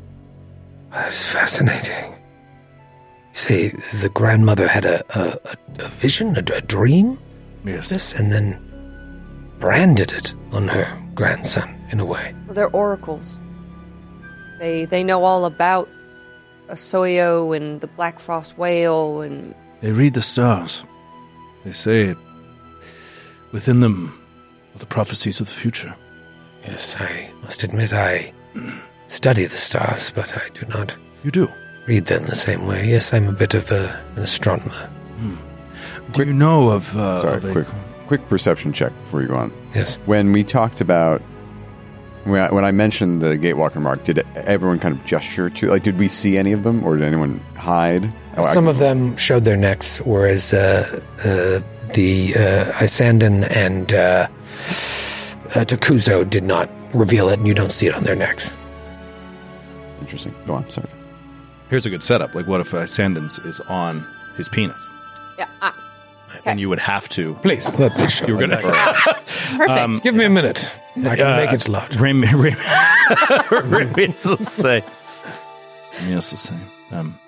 That is fascinating. You say the grandmother had a, a, a vision, a, a dream?
Yes.
This, and then branded it on her grandson, in a way.
Well, they're oracles. They they know all about Asoyo and the Black Frost whale, and
They read the stars. They say within them are the prophecies of the future.
Yes, I must admit I study the stars, but I do not
You do?
read them the same way. Yes, I'm a bit of a, an astronomer.
Do you know of... Uh,
Sorry,
of a,
quick, quick perception check before you go on.
Yes.
When we talked about, when I, when I mentioned the Gatewalker mark, did everyone kind of gesture to, like, did we see any of them, or did anyone hide? Oh, I
Some
can-
of them showed their necks, whereas uh, uh, the uh, Isandan and uh, uh, Takuzo did not reveal it, and you don't see it on their necks.
Interesting. Go on, sorry.
Here's a good setup. Like, what if uh, Sandens is on his penis?
yeah. Ah,
And you would have to...
Please, let me show
You were going to...
Perfect.
Give me a minute. I can
Uh,
make it larger.
Remy, Remy, Remy is the same. Remy is the same. Um,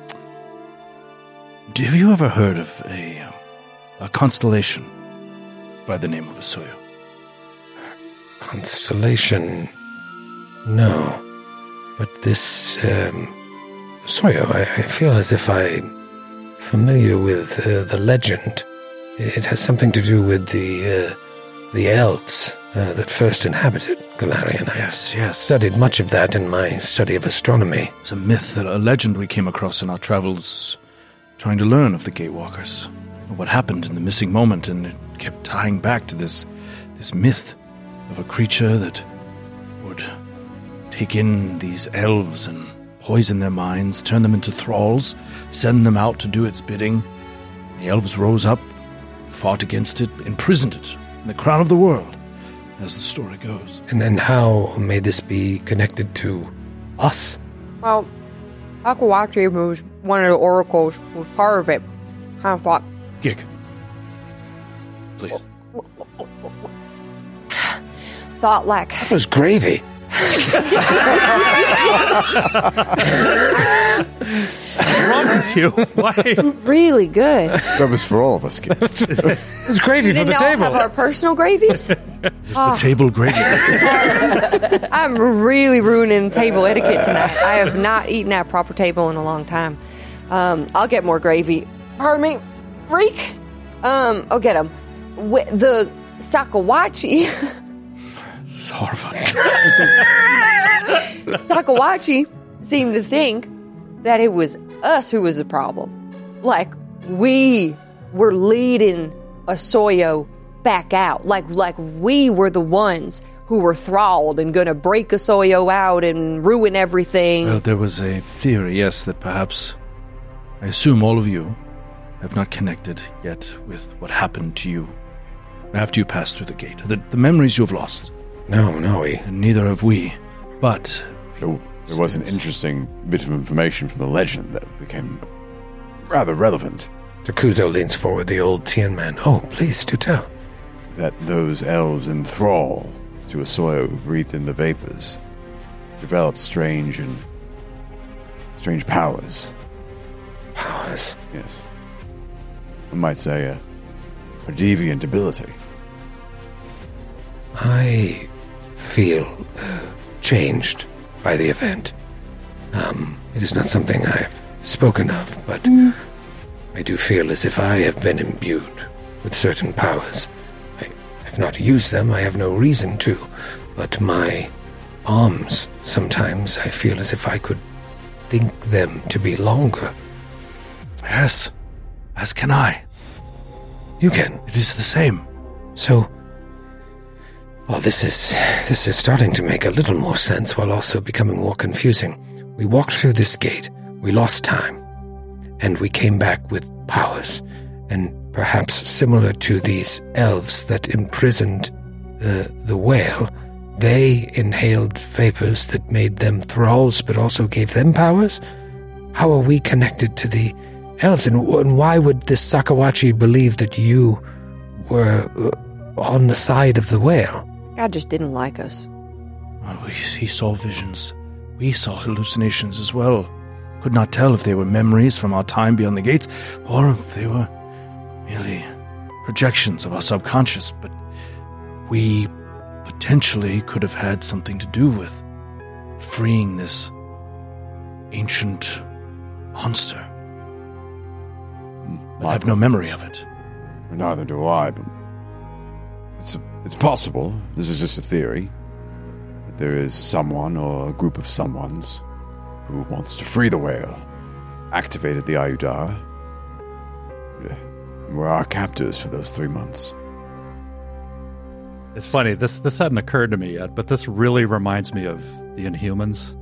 do- have you ever heard of a, um, a constellation by the name of Asoyo?
Constellation. No. But this, um, Soyo, I, I feel as if I'm familiar with uh, the legend. It has something to do with the, uh, the elves uh, that first inhabited Galarian. I
Yes, yes.
studied much of that in my study of astronomy.
It's a myth, a legend we came across in our travels trying to learn of the Gatewalkers. What happened in the missing moment, and it kept tying back to this this myth of a creature that would take in these elves and poison their minds, turn them into thralls, send them out to do its bidding. The elves rose up, fought against it, imprisoned it in the crown of the world, as the story goes.
And, and how may this be connected to us?
Well, Akawachi was one of the oracles, was part of it. Kind of thought,
Gig. Please.
thought like,
That was gravy.
What's wrong with you? Why?
really good.
That was for all of us kids.
It was gravy
You
for
didn't
the
all
table.
have our personal gravies?
Is the table great?
I'm really ruining table etiquette tonight. I have not eaten at a proper table in a long time. Um, I'll get more gravy. Pardon me, Reek. Um, I'll get them. The Sakawachi.
This is horrifying.
Sakawachi seemed to think that it was us who was the problem. Like, we were leading Asoyo back out. Like, like we were the ones who were thralled and gonna break Asoyo out and ruin everything.
Well, there was a theory, yes, that perhaps, I assume all of you have not connected yet with what happened to you after you passed through the gate. The, the memories you have lost.
No, no, we...
And neither have we. But...
There, there was an interesting bit of information from the legend that became rather relevant.
Takuzo leans forward, the old Tian man. Oh, please, do tell.
That those elves in thrall to Asoyo who breathed in the vapors developed strange and strange powers.
Powers?
Yes. One might say a, a deviant ability.
I feel uh, changed by the event. Um, it is not something I've spoken of, but mm. I do feel as if I have been imbued with certain powers. I have not used them, I have no reason to, but my arms, sometimes I feel as if I could think them to be longer.
Yes, as can I.
You can.
It is the same.
So, well, this is this is starting to make a little more sense while also becoming more confusing. We walked through this gate, we lost time, and we came back with powers, and perhaps similar to these elves that imprisoned the, the whale, they inhaled vapors that made them thralls but also gave them powers? How are we connected to the elves, and, and why would this Sakawachi believe that you were uh, on the side of the whale?
God just didn't like us.
Well, we, he saw visions. We saw hallucinations as well. Could not tell if they were memories from our time beyond the gates, or if they were merely projections of our subconscious, but we potentially could have had something to do with freeing this ancient monster. But I have no memory of it.
Neither do I, but it's, it's possible, this is just a theory, that there is someone or a group of someones who wants to free the whale, activated the Ayudara, and were our captors for those three months.
It's funny, this this hadn't occurred to me yet, but this really reminds me of the Inhumans.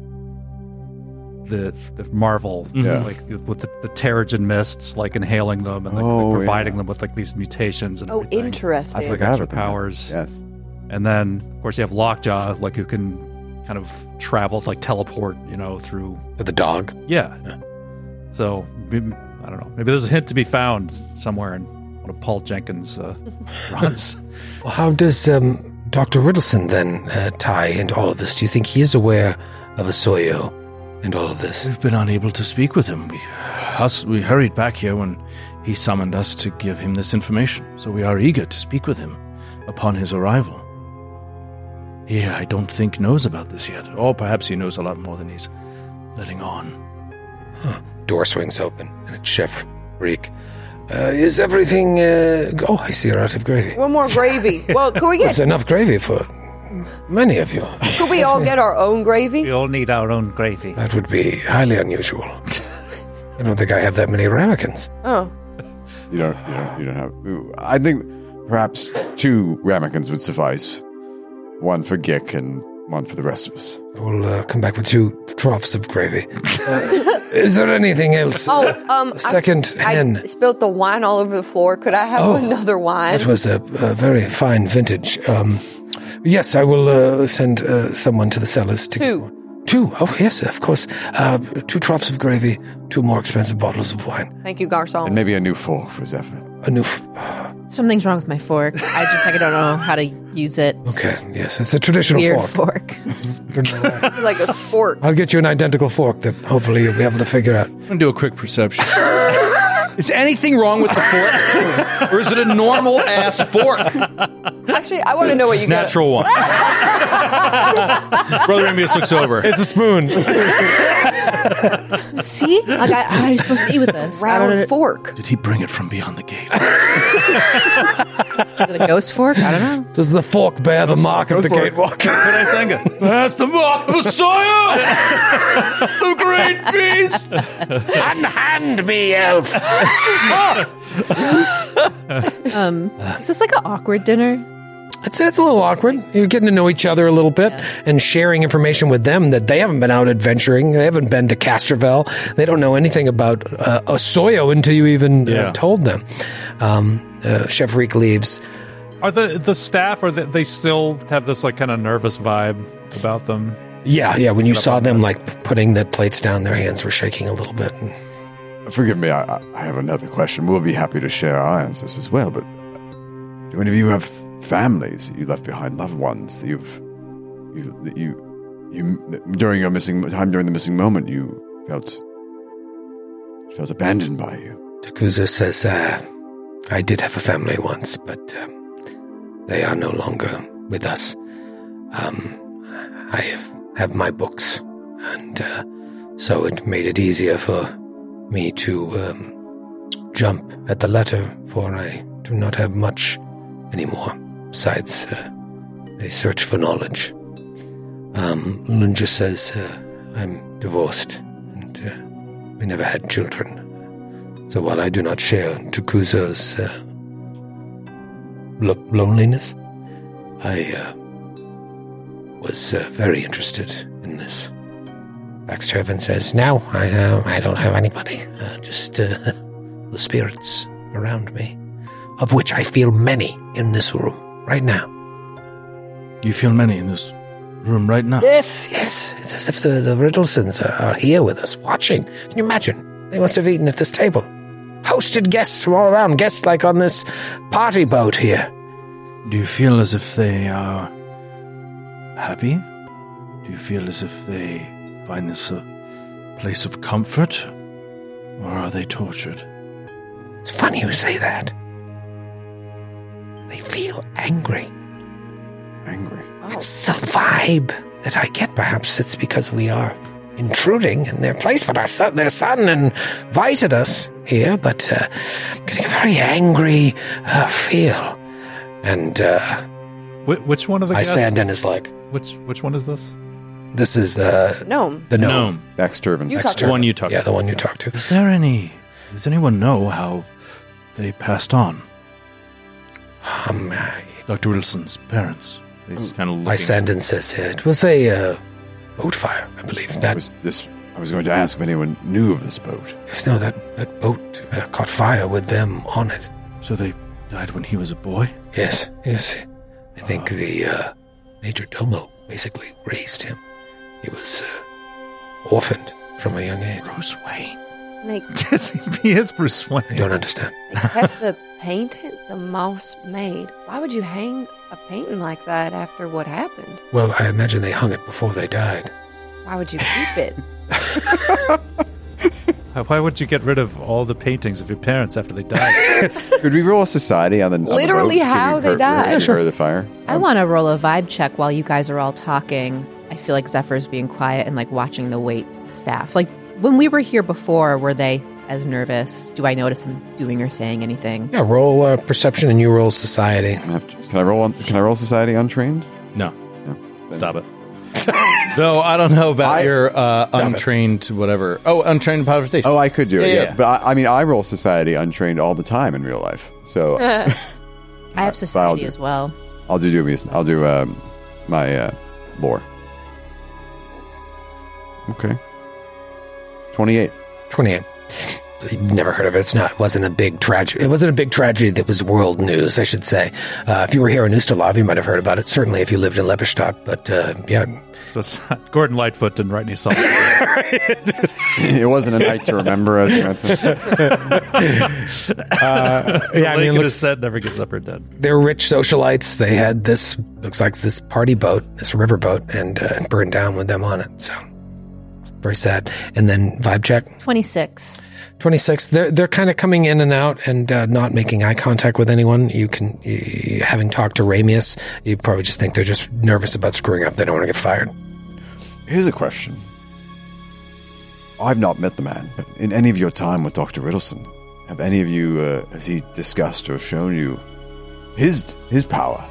The the Marvel,
Yeah.
like with the, the Terrigen mists, like inhaling them and like,
Oh,
like providing
yeah.
them with like these mutations and
Oh,
everything.
interesting.
I forgot
Extra
about the
powers.
powers. Yes.
And then, of course, you have Lockjaw, like who can kind of travel, like teleport, you know, through.
With the dog?
Yeah. yeah. So maybe, I don't know. Maybe there's a hint to be found somewhere in one of Paul Jenkins' uh, runs.
Well, how does um, Doctor Riddleson then uh, tie into all of this? Do you think he is aware of Asoyo and all of this?
We've been unable to speak with him. We, us, we hurried back here when he summoned us to give him this information, so we are eager to speak with him upon his arrival. He, I don't think, knows about this yet, or perhaps he knows a lot more than he's letting on.
Huh. Door swings open, and it's Chef Reek. Uh, is everything... Uh, oh, I see you're out of gravy.
One more gravy. Well, could we
There's
get...
enough gravy for many of you.
Could we all get our own gravy?
We all need our own gravy.
That would be highly unusual. I don't think I have that many ramekins.
Oh.
You don't, you don't, you don't have... I think perhaps two ramekins would suffice. One for Gick and one for the rest of us.
I will uh, come back with two troughs of gravy. Uh, is there anything else?
Oh, um,
Second
I,
hen.
I spilled the wine all over the floor. Could I have
Oh,
another wine?
That was a, a very fine vintage. Um, yes, I will uh, send uh, someone to the cellars to
Two.
get more. Two. Oh, yes, of course. Uh, two troughs of gravy, two more expensive bottles of wine.
Thank you, Garcon.
And maybe a new fork for Zephyr.
A new... F-
Something's wrong with my fork. I just like I don't know how to use it.
okay, yes, it's a traditional
Weird
fork.
fork.
like a sport.
I'll get you an identical fork that hopefully you'll be able to figure out.
I'm going to do a quick perception. Is anything wrong with the fork? Or is it a normal-ass fork?
Actually, I want to know what you got.
Natural one. Brother Ambius looks over.
It's a spoon.
See? Like I, I'm supposed to eat with this. I don't know.
Round fork.
Did he bring it from beyond the gate?
Is it a ghost fork? I don't know.
Does the fork bear the mark of the gatewalker?
Could I sing it?
That's the mark of Messiah! The great beast!
Unhand me, elf!
Um, is this like an awkward dinner?
It's, it's a little awkward. You're getting to know each other a little bit
Yeah.
and sharing information with them that they haven't been out adventuring. They haven't been to Castrovel. They don't know anything about uh, Osoyo until you even
Yeah.
uh, told them. Um, uh, Chef Reek leaves.
Are the the staff, or they, they still have this like kind of nervous vibe about them?
Yeah, yeah. When you saw them like putting the plates down, their hands were shaking a little bit. And
Forgive me, I, I have another question. We'll be happy to share our answers as well, but do any of you have families that you left behind, loved ones that you've, you, that you, you, during your missing time, during the missing moment, you felt, felt abandoned by you?
Takuza says, uh, I did have a family once, but um, they are no longer with us. Um, I have, have my books, and uh, so it made it easier for me to um, jump at the letter, for I do not have much anymore besides uh, a search for knowledge. Um, Lunja says uh, I'm divorced, and uh, we never had children. So while I do not share Tukuzo's uh, lo- loneliness, I uh, was uh, very interested in this. Baxter Evans says, now I, uh, I don't have anybody, uh, just uh, the spirits around me, of which I feel many in this room right now.
You feel many in this room right now?
Yes, yes. It's as if the, the Riddlesons are, are here with us, watching. Can you imagine? They must have eaten at this table. Hosted guests from all around, guests like on this party boat here.
Do you feel as if they are happy? Do you feel as if they find this a place of comfort? Or are they tortured?
It's funny you say that. They feel angry.
Angry.
It's the vibe that I get. Perhaps it's because we are intruding in their place, but our son, their son invited us here, but uh, getting a very angry uh, feel. And uh,
Wh- which one of the
I
guests?
stand in is like,
Which which one is this?
this is uh,
Gnome.
the gnome.
Gnome.
Baxter Evans.
You talked
The one you talked
Yeah,
to.
the one you talked to.
Is there any... Does anyone know how they passed on?
Um,
Doctor Wilson's parents. He's kind of looking...
Lysandan says uh, it was a uh, boat fire, I believe.
I
That
was, this, I was going to ask if anyone knew of this boat.
yes, no, that that boat uh, caught fire with them on it.
So they died when he was a boy?
Yes, yes. I think the uh, Major Domo basically raised him. He was uh, orphaned from a young age.
Bruce Wayne.
They,
He is Bruce Wayne.
I don't understand.
they kept the painting the mouse made. Why would you hang a painting like that after what happened?
Well, I imagine they hung it before they died.
Why would you keep it?
Why would you get rid of all the paintings of your parents after they died?
Could we roll a society on the on the
Literally
boat, see if
how
we've
they
heard-
died.
we've
Yeah, sure.
heard the fire.
I want to roll a vibe check while you guys are all talking. I feel like Zephyr's being quiet and like watching the wait staff. Like when we were here before, were they as nervous? Do I notice them doing or saying anything?
Yeah, roll uh, perception and you roll society.
I have to- Can I roll? On, can I roll society untrained?
No.
No.
Stop it. So I don't know about
I-
your uh,
it.
untrained whatever. Oh, untrained improvisation.
Oh, I could do it.
Yeah,
Yeah,
yeah.
but I, I mean, I roll society untrained all the time in real life. So
I have
I'll
society
do-
as well.
I'll do do I'll do um, my uh, lore. Okay. Twenty-eight.
twenty-eight. You've never heard of it. It's not. It wasn't a big tragedy. It wasn't a big tragedy that was world news, I should say. Uh, if you were here in Ustalav, you might have heard about it. Certainly, if you lived in Lepestadt. But uh, yeah,
So it's not- Gordon Lightfoot didn't write any songs.
It wasn't a night to remember, as you mentioned.
uh, yeah. I mean, it
Lake in his
looks,
set never gets up or dead.
they're rich socialites. They had this looks like this party boat, this river boat, and uh, it burned down with them on it. So very sad. And then vibe check.
twenty-six.
twenty-six. They're they're kind of coming in and out and uh, not making eye contact with anyone. You can, you, having talked to Ramius, you probably just think they're just nervous about screwing up. They don't want to get fired.
Here's a question. I've not met the man, but in any of your time with Doctor Riddleson, have any of you, uh, has he discussed or shown you his his power?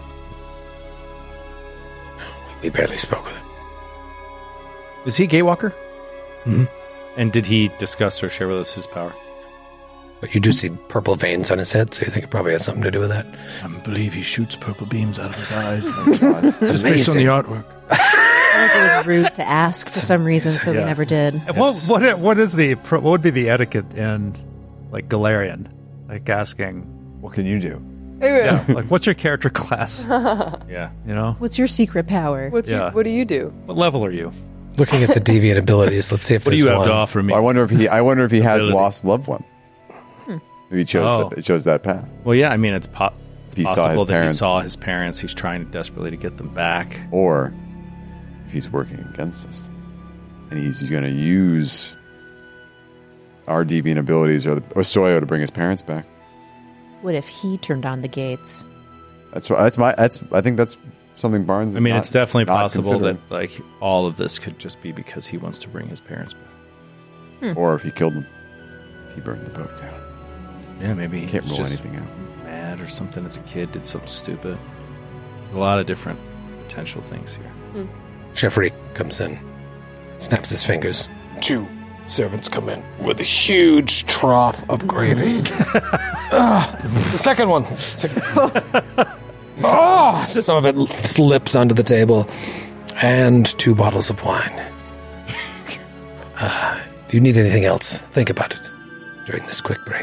We barely spoke with him.
Is he a Gatewalker?
Mhm.
And did he discuss or share with us his power?
But you do see purple veins on his head, so you think it probably has something to do with that.
I believe he shoots purple beams out of his eyes.
It's
Just based on the
amazing.
artwork.
I think it was rude to ask for some reason, so we
Yeah.
never did.
What what what is the what would be the etiquette in like Galarian? Like asking,
What can you do?
yeah, like what's your character class?
Yeah.
You know,
What's your secret power?
What's
Yeah.
your, what do you do?
what level are you?
Looking at the deviant abilities, let's see if
What do
there's
you have
one.
to offer me?
I wonder if he. I wonder if he has
Ability.
lost loved one. If he chose
Oh.
that, he chose that path.
Well, yeah, I mean, it's, po- it's
He saw
possible
his
that he
parents.
saw his parents. He's trying desperately to get them back.
Or if he's working against us, and he's going to use our deviant abilities or, the, or Soyo to bring his parents back.
What if he turned on the gates?
That's what. That's my. That's. I think that's something Barnes. Is
I mean,
not,
it's definitely
not
possible that
considering.
like all of this could just be because he wants to bring his parents back.
Or if he killed them, he burned the boat down.
Yeah, maybe he
Can't
was
rule
just
anything out.
mad or something as a kid, did something stupid. A lot of different potential things here.
Chef Reek comes in, snaps his fingers. Two servants come in with a huge trough of gravy. Ah, the second one. Second. Oh, some of it slips onto the table. And two bottles of wine. Uh, if you need anything else, think about it during this quick break.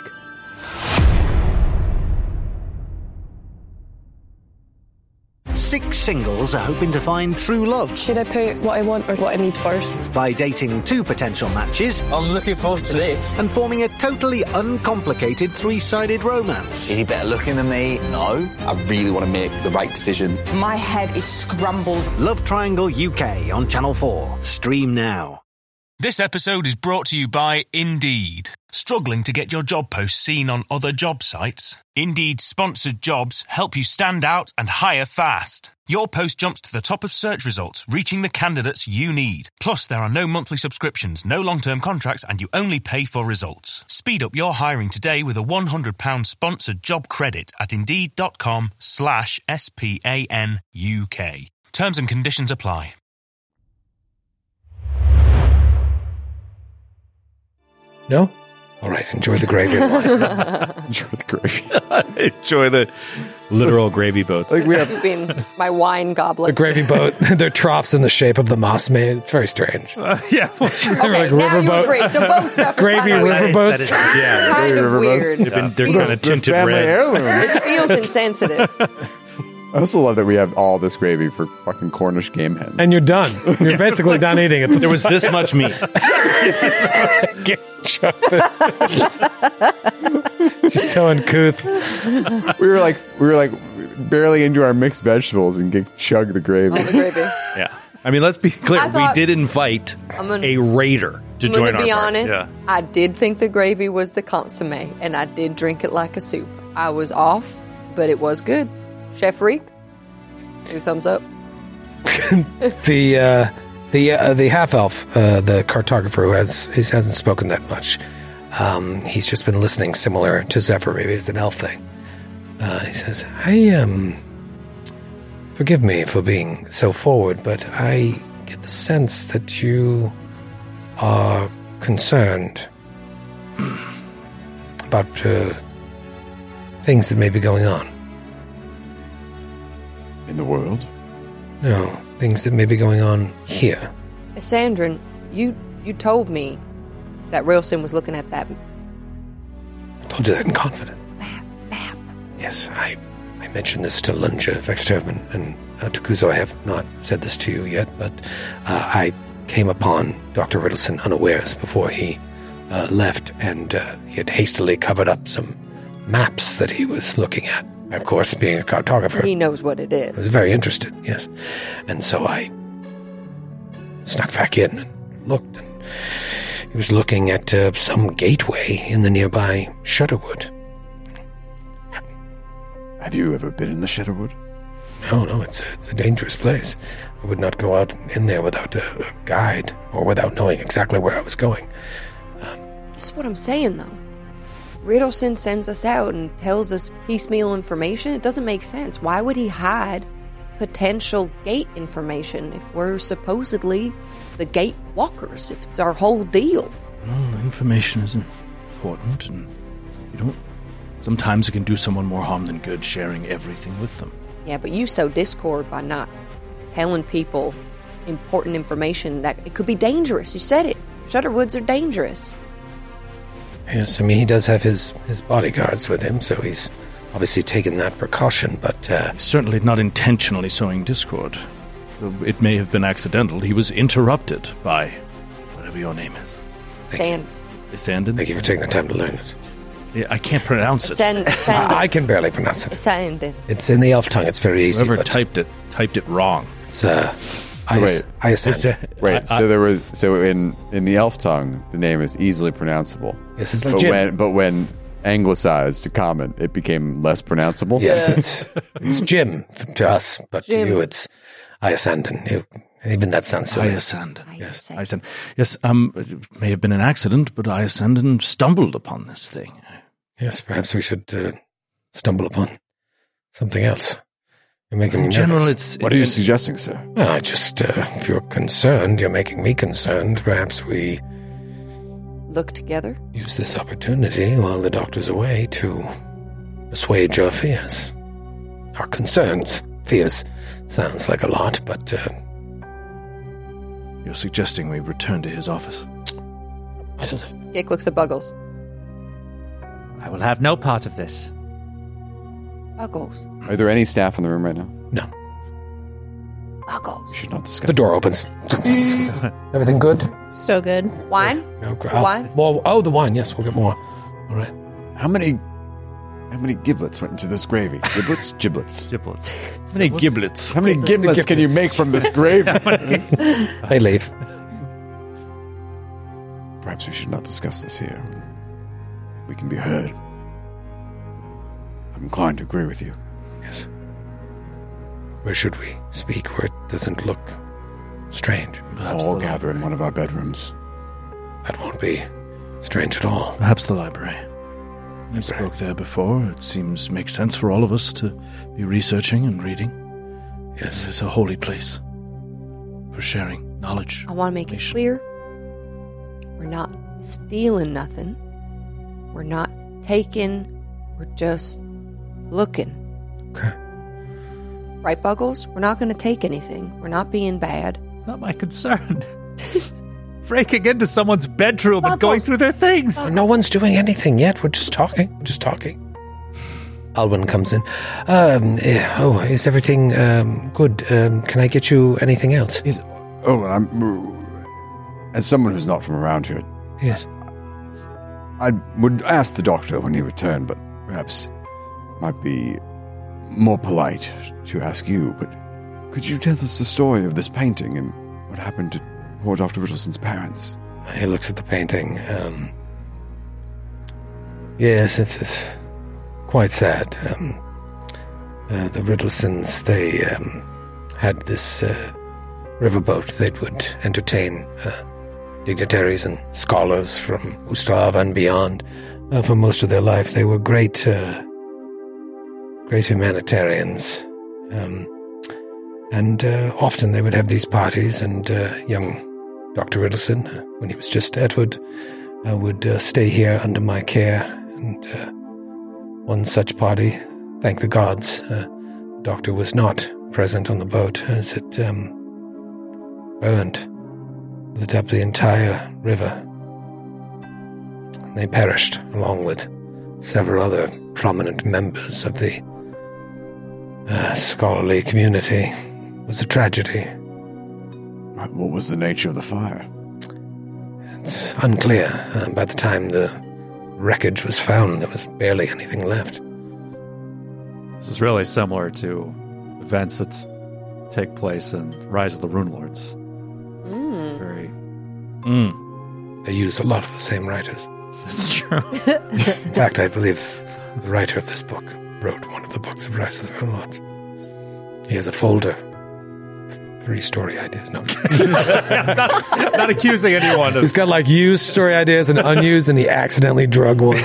Six singles are hoping to find true love
Should I put what I want or what I need first?
by dating two potential matches
I'm looking forward to this.
and forming a totally uncomplicated three-sided romance.
Is he better looking than me? No. I really want to make the right decision.
My head is scrambled.
Love Triangle U K on Channel four. Stream now.
This episode is brought to you by Indeed. Struggling to get your job post seen on other job sites? Indeed's sponsored jobs help you stand out and hire fast. Your post jumps to the top of search results, reaching the candidates you need. Plus, there are no monthly subscriptions, no long-term contracts, and you only pay for results. Speed up your hiring today with a one hundred pounds sponsored job credit at indeed.com slash S-P-A-N-U-K. Terms and conditions apply.
No? All right, enjoy the gravy and wine.
Enjoy the gravy.
Enjoy the literal gravy boats.
Like we have
It's been my wine
The
goblet.
gravy boat, their troughs in the shape of the moss made. Very strange.
Uh, yeah.
They're
Okay,
like
now you
riverboat.
agree. The boat stuff is
Gravy
kind of weird.
riverboats.
yeah.
Kind of
riverboats.
weird.
They've been, they're
Yeah.
kind of
the
tinted
family
red.
heirlooms.
It feels insensitive.
I also love that we have all this gravy for fucking Cornish game hens.
And you're done. You're basically done eating it.
There was this much meat.
Get Just so uncouth.
we were like, we were like barely into our mixed vegetables and get chug the gravy.
Oh, the gravy.
Yeah. I mean, let's be clear.
I thought-
we did invite
I'm gonna-
a raider to
I'm
join
gonna
our
be
party.
honest.
Yeah.
I did think the gravy was the consomme, and I did drink it like a soup. I was off, but it was good. Chef Reek, two thumbs up.
The uh, the uh, the half elf, uh, the cartographer who has he hasn't spoken that much. Um, he's just been listening, similar to Zephyr. Maybe it's an elf thing. Uh, he says, "I um, forgive me for being so forward, but I get the sense that you are concerned about uh, things that may be going on."
In the world?
No, things that may be going on here.
Sandrin, you you told me that Rilson was looking at that.
I told you that in confidence.
Map, map.
Yes, I I mentioned this to Lunja Vexterman, and uh, to Kuzo. I have not said this to you yet, but uh, I came upon Doctor Riddleson unawares before he uh, left, and uh, he had hastily covered up some maps that he was looking at. Of course, being a cartographer,
He knows what it
I was
is.
very interested, yes. And so I snuck back in and looked, and he was looking at uh, some gateway in the nearby Shutterwood.
Have you ever been in the Shutterwood?
No, no, it's a, it's a dangerous place. I would not go out in there without a, a guide or without knowing exactly where I was going.
This is what I'm saying, though. Riddleson sends us out and tells us piecemeal information. It doesn't make sense. Why would he hide potential gate information if we're supposedly the gate walkers, if it's our whole deal?
Well, information is important, and you don't. Sometimes it can do someone more harm than good sharing everything with them.
Yeah, but you sow discord by not telling people important information that it could be dangerous. You said it. Shutterwoods are dangerous.
Yes, I mean, he does have his, his bodyguards with him, so he's obviously taken that precaution, but... Uh,
He's certainly not intentionally sowing discord. It may have been accidental. He was interrupted by whatever your name is.
Sand.
Sandin?
Thank you for taking the time to learn it.
Yeah, I can't pronounce it.
Sand. Sand.
I, I can barely pronounce it.
Sandin.
It's in the elf tongue. It's very easy.
Whoever
but
typed it typed it wrong.
It's uh, I
Wait.
I ascend.
Wait,
I-
so there was so in in the elf tongue, the name is easily pronounceable.
Yes, it's
But
legit.
when but when anglicized to common, it became less pronounceable.
Yes, it's it's Jim to us, but
Jim.
to you it's Iasandon. You, even that sounds silly.
Iasandon. Yes, Iasandon. Yes, um, it may have been an accident, but Iasandon stumbled upon this thing.
Yes, perhaps we should uh, stumble upon something else. You're making me
In general,
nervous.
it's...
What are you suggesting, sir?
Well, I just, uh, if you're concerned, you're making me concerned. Perhaps we
Look together.
use this opportunity while the doctor's away to assuage our fears. Our concerns. Fears sounds like a lot, but... Uh,
You're suggesting we return to his office?
I don't think.
Gake looks at Buggles.
I will have no part of this.
Buggles.
Are there any staff in the room right now?
No.
Buggles.
We should not discuss.
The door opens. Everything good?
So good.
Wine?
No, gra-
The wine?
More, oh, the wine. Yes, we'll get more. All right.
How many how many giblets went into this gravy? Giblets? Giblets.
Giblets.
How many giblets?
How many giblets can you make from this gravy?
They leave.
Perhaps we should not discuss this here. We can be heard. I'm inclined to agree with you.
Yes. Where should we speak where it doesn't look strange?
Let's all gather in one of our bedrooms.
That won't be strange at all.
Perhaps the library. I spoke there before. It seems makes sense for all of us to be researching and reading.
Yes.
It's a holy place for sharing knowledge.
I want to make it clear. We're not stealing nothing. We're not taking. We're just looking.
Okay.
Right, Buggles? We're not going to take anything. We're not being bad.
It's not my concern. Breaking into someone's bedroom and going through their things.
No one's doing anything yet. We're just talking. We're just talking. Alwyn comes in. Um, eh, oh, is everything um, good? Um, can I get you anything else?
Yes. Oh, I'm... As someone who's not from around here...
Yes.
I would ask the doctor when he returned, but perhaps might be more polite to ask you, but could you tell us the story of this painting and what happened to poor Doctor Riddleson's parents?
He looks at the painting. Um, yes, it's, it's quite sad. Um, uh, the Riddlesons, they um, had this uh, riverboat. They would entertain uh, dignitaries and scholars from Ustav and beyond. Uh, for most of their life, they were great, uh, great humanitarians. Um, and uh, often they would have these parties, and uh, young Doctor Riddleson, uh, when he was just Edward, uh, would uh, stay here under my care. And uh, one such party, thank the gods, uh, the doctor was not present on the boat as it um, burned, lit up the entire river. And they perished, along with several other prominent members of the uh, scholarly community. It was a tragedy.
What was the nature of the fire?
It's unclear. Uh, by the time the wreckage was found, there was barely anything left.
This is really similar to events that take place in Rise of the Rune Lords.
Mm.
Very.
Mm.
They use a lot of the same writers.
That's true.
In fact, I believe the writer of this book wrote one of the books of Rise of the Rune Lords. He has a folder. Three story ideas. No.
not, not accusing anyone of...
He's got like used story ideas and unused, and he accidentally drug one.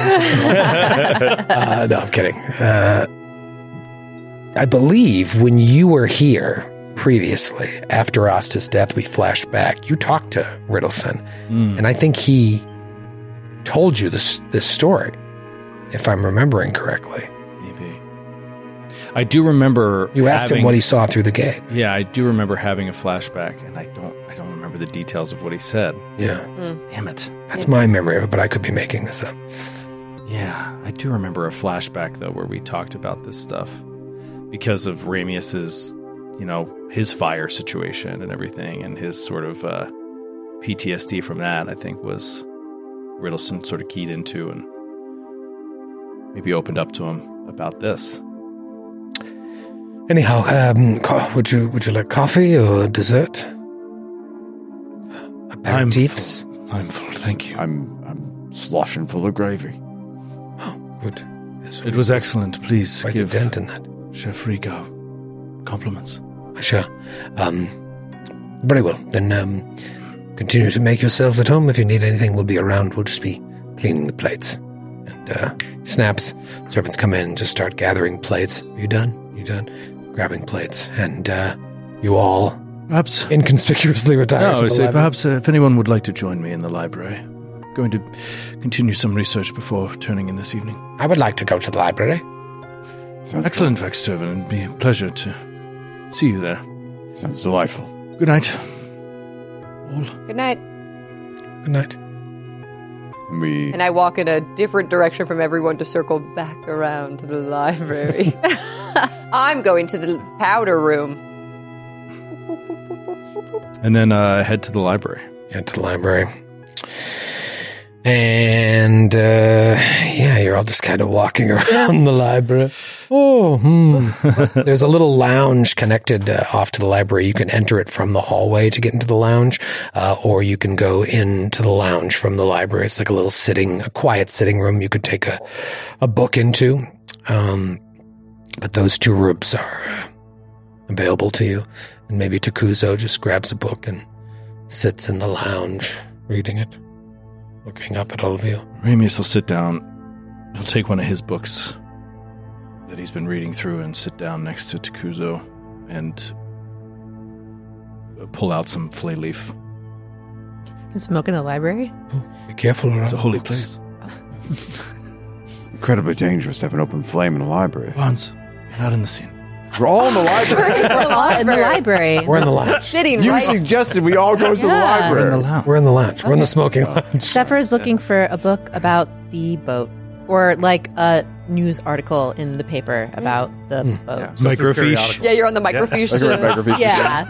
uh, no, I'm kidding. Uh, I believe when you were here previously, after Asta's death, we flashed back. You talked to Riddleson, mm. and I think he told you this this story, if I'm remembering correctly.
Maybe. I do remember
you asked
having,
him what he saw through the gate.
Yeah, I do remember having a flashback, and I don't I don't remember the details of what he said.
Yeah.
Mm. Damn it.
That's my memory of it, but I could be making this up.
Yeah, I do remember a flashback, though, where we talked about this stuff. Because of Ramius's, you know, his fire situation and everything, and his sort of uh, P T S D from that, I think, was Riddleson sort of keyed into and maybe opened up to him about this.
Anyhow, um, co- would you would you like coffee or dessert? Aperitifs?
I'm full, I'm full, thank you.
I'm I'm sloshing full of gravy.
Oh, Good. Yes,
It was excellent. Please
quite
give
a dent in that.
Chef Rico compliments.
I shall. Um, very well. Then um, continue to make yourselves at home. If you need anything, we'll be around. We'll just be cleaning the plates. And uh, snaps. Servants come in and just start gathering plates. Are you done? You done? Grabbing plates. And uh, you all
perhaps
inconspicuously retire.
No,
to
I
the
say
library.
perhaps uh, if anyone would like to join me in the library. I'm going to continue some research before turning in this evening.
I would like to go to the library.
Sounds
Excellent, Vex Turvin. It'd be a pleasure to see you there.
Sounds delightful.
Good night. All.
Good night.
Good night.
We
And I walk in a different direction from everyone to circle back around to the library. I'm going to the powder room.
And then uh, head to the library.
Head to the library. And, uh, yeah, you're all just kind of walking around the library. Oh, hmm. There's a little lounge connected uh, off to the library. You can enter it from the hallway to get into the lounge, uh, or you can go into the lounge from the library. It's like a little sitting, a quiet sitting room you could take a, a book into. Um, but those two rooms are uh, available to you. And maybe Takuzo just grabs a book and sits in the lounge reading it. Looking up at all of you.
Ramius will sit down. He'll take one of his books that he's been reading through and sit down next to Takuzo and pull out some flay leaf.
You smoke in the library?
Oh, be careful around
It's a holy
books.
place.
It's incredibly dangerous to have an open flame in a library.
Barnes, you're not in the scene.
We're all in the library.
We're all in the library.
We're in the lounge.
Sitting
You
right.
suggested we all go to the
Yeah.
library.
We're in the lounge.
We're in the lounge. We're in the
Okay.
smoking lounge.
Zephyr is looking for a book about the boat, or like a news article in the paper about the boat.
Yeah.
Microfiche.
Yeah, you're on the microfiche.
Like a microfiche.
Yeah.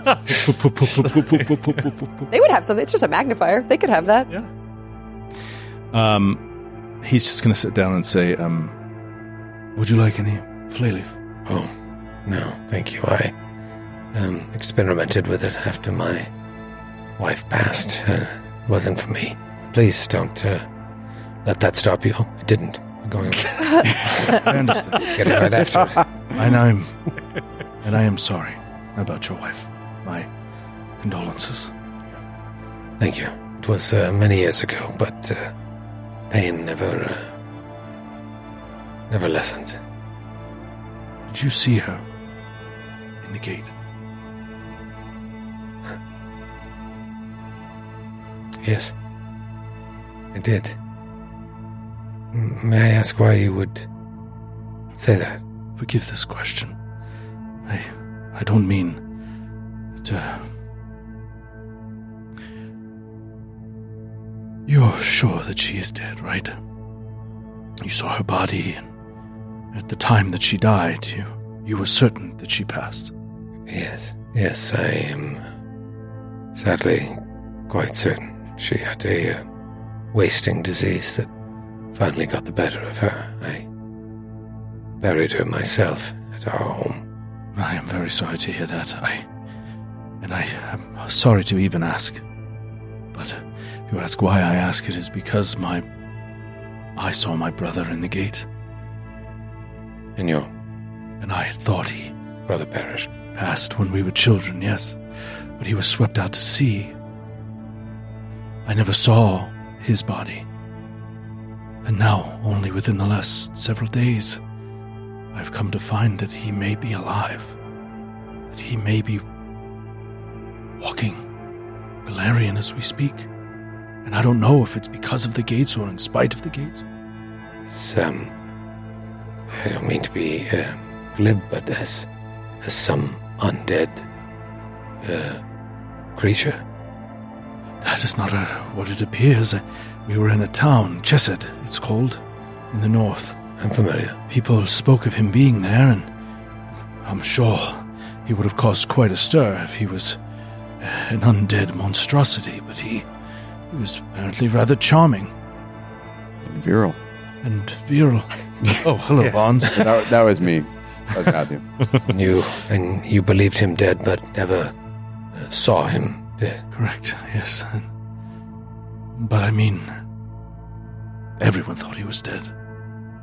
Yeah.
They would have something. It's just a magnifier. They could have that.
Yeah. Um, he's just going to sit down and say, um, would you like any flay leaf?
Oh, no, thank you. I um, experimented with it after my wife passed. Uh, it wasn't for me. Please don't uh, let that stop you. It didn't. I'm going to
I understand.
get it right after it.
And I'm, and I am sorry about your wife. My condolences.
Thank you. It was uh, many years ago, but uh, pain never, uh, never lessens.
Did you see her in the gate?
Yes, I did. M- May I ask why you would say that?
Forgive this question. I, I don't mean to. You're sure that she is dead, right? You saw her body, and at the time that she died, you, you were certain that she passed.
Yes, yes, I am sadly quite certain she had a uh, wasting disease that finally got the better of her. I buried her myself at our home.
I am very sorry to hear that. I, and I am sorry to even ask. But if you ask why I ask, it is because my, I saw my brother in the gate.
And your
And I had thought he
brother perished.
passed when we were children, yes. But he was swept out to sea. I never saw his body. And now, only within the last several days, I've come to find that he may be alive. That he may be walking Galarian as we speak. And I don't know if it's because of the gates or in spite of the gates.
It's, um, I don't mean to be uh, glib, but as, as some undead uh, creature.
That is not a, what it appears. We were in a town, Chesed, it's called, in the north.
I'm familiar.
People spoke of him being there, and I'm sure he would have caused quite a stir if he was an undead monstrosity, but he, he was apparently rather charming.
And virile.
And virile. Oh, hello, Barnes.
that, that was me. That was Matthew.
And you, and you believed him dead, but never uh, saw him dead.
Correct, yes. And, but I mean, everyone thought he was dead.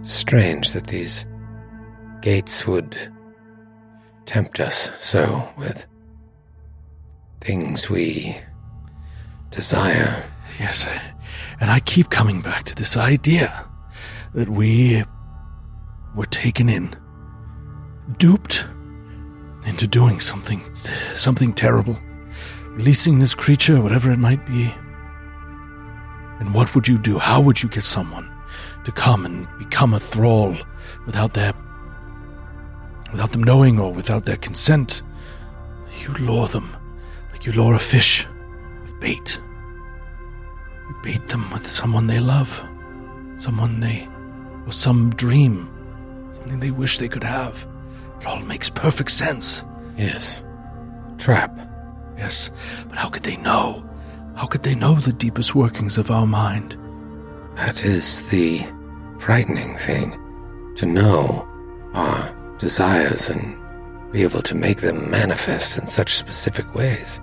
strange that these gates would tempt us so with things we desire.
Yes, and I keep coming back to this idea that we were taken in, duped into doing something, something terrible, releasing this creature, whatever it might be. And what would you do? How would you get someone to come and become a thrall without their, without them knowing or without their consent? You lure them like you lure a fish with bait. You bait them with someone they love, someone they, or some dream, something they wish they could have. It all makes perfect sense.
Yes. Trap.
Yes, but how could they know? How could they know the deepest workings of our mind?
That is the frightening thing, to know our desires and be able to make them manifest in such specific ways.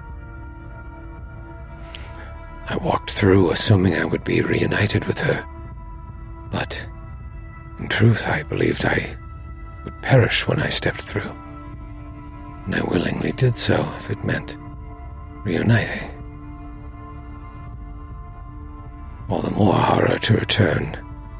I walked through assuming I would be reunited with her, but in truth I believed I would perish when I stepped through, and I willingly did so if it meant reuniting. All the more horror to return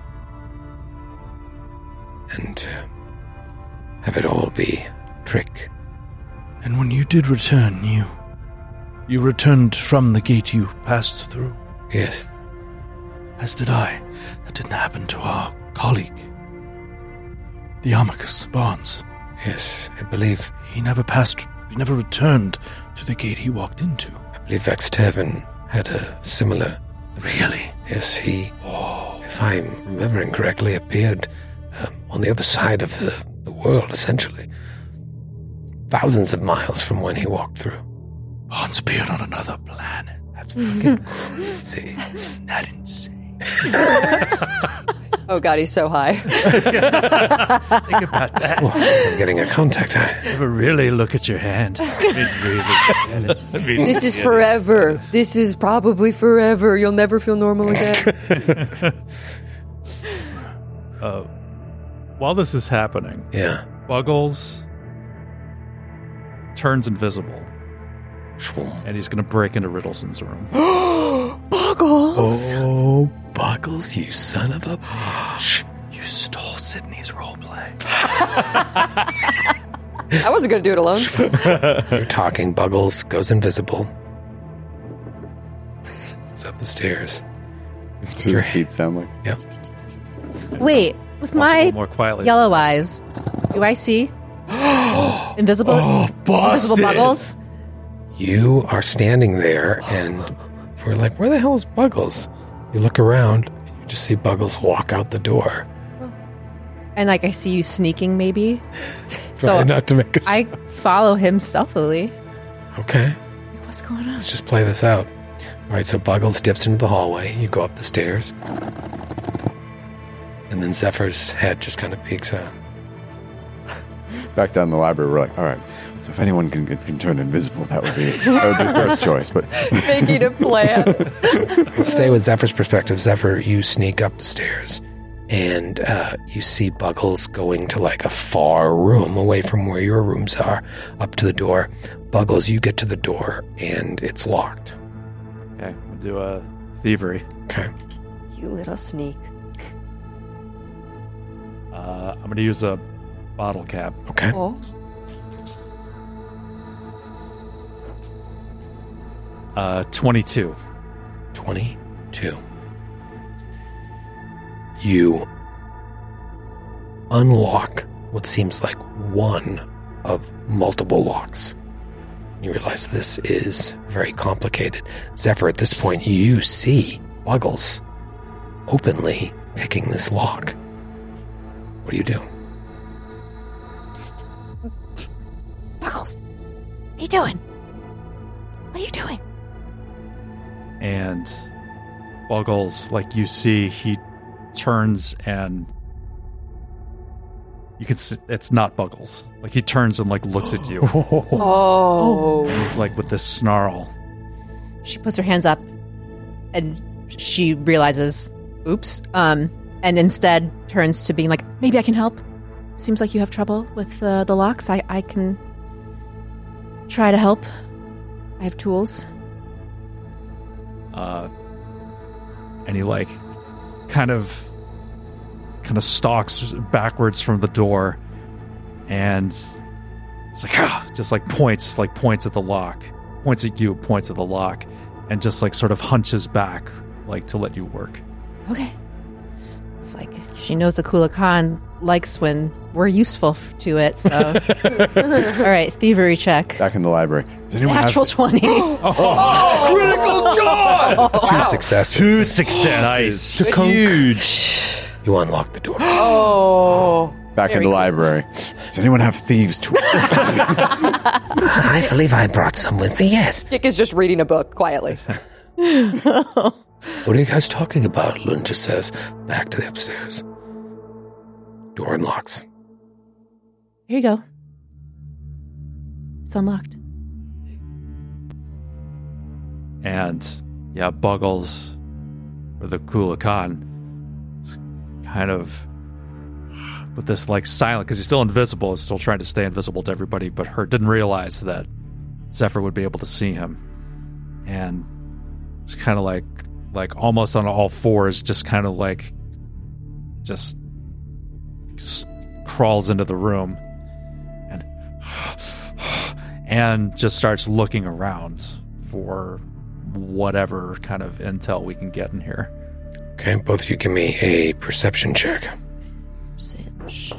and uh, have it all be trick.
And when you did return, you... You returned from the gate you passed through?
Yes.
As did I. That didn't happen to our colleague, the Amicus Barnes.
Yes, I believe...
He never passed... He never returned to the gate he walked into.
I believe Vex Tevin had a similar...
Really?
Yes, he, oh. if I'm remembering correctly, appeared um, on the other side of the, the world, essentially. Thousands of miles from when he walked through.
Barnes appeared on another planet.
That's fucking crazy.
That insane.
Oh god, he's so high.
Think about that.
Well, I'm getting a contact high.
Never really look at your hand. I mean, really. I mean,
This is forever. This is probably forever. You'll never feel normal again.
uh, while this is happening,
yeah,
Buggles turns invisible. And he's going to break into Riddleson's room.
Buggles!
Oh, Buggles, you son of a bitch.
You stole Sydney's roleplay.
I wasn't going to do it alone.
You're talking, Buggles goes invisible. It's up the stairs.
That's what his feet sound like.
Yep.
Wait, with my
more quietly.
yellow eyes, do I see invisible,
Oh,
invisible Buggles?
You are standing there, and we're like, where the hell is Buggles? You look around, and you just see Buggles walk out the door.
And like I see you sneaking, maybe. So
Try not to make us.
I follow him stealthily.
Okay.
What's going on?
Let's just play this out. All right, so Buggles dips into the hallway. You go up the stairs. And then Zephyr's head just kind of peeks out.
Back down in the library, we're like, all right, so if anyone can, can, can turn invisible, that would be that would be first choice. But
making a plan.
We'll stay with Zephyr's perspective. Zephyr, you sneak up the stairs, and uh, you see Buggles going to like a far room away from where your rooms are, up to the door. Buggles, you get to the door, and it's locked.
Okay, we'll do a thievery.
Okay.
You little sneak.
Uh, I'm going to use a bottle cap.
Okay.
Oh.
Uh, twenty-two.
twenty-two. You unlock what seems like one of multiple locks. You realize this is very complicated. Zephyr, at this point, you see Buggles openly picking this lock. What do you do?
Psst. Buggles, what are you doing? What are you doing?
And Buggles, like you see, he turns and you can see it's not Buggles. Like he turns and like looks at you.
Oh.
And he's like with this snarl.
She puts her hands up and she realizes, oops, um, and instead turns to being like, maybe I can help. Seems like you have trouble with uh, the locks. I, I can try to help. I have tools.
Uh, and he like kind of kind of stalks backwards from the door, and it's like ah, just like points like points at the lock, points at you, points at the lock, and just like sort of hunches back like to let you work.
Okay. It's like she knows Akula Khan likes when we're useful f- to it. So, all right, thievery check.
Back in the library. Does anyone
Natural
have...
twenty.
Oh, critical joy!
Two
Wow.
successes.
Two successes.
Nice.
Huge. You unlock the door.
Oh.
Back in the
cool.
library. Does anyone have thieves' tools?
I believe I brought some with me, yes.
Dick is just reading a book quietly.
What are you guys talking about? Lund just says, back to the upstairs. Door unlocks.
Here you go. It's unlocked.
And yeah, Buggles, or the Kula Khan, is kind of with this like silent, because he's still invisible, is still trying to stay invisible to everybody, but her didn't realize that Zephyr would be able to see him. And it's kind of like, like almost on all fours, just kind of like, just s- crawls into the room and and just starts looking around for whatever kind of intel we can get in here.
Okay, both of you give me a perception check.
Sitch.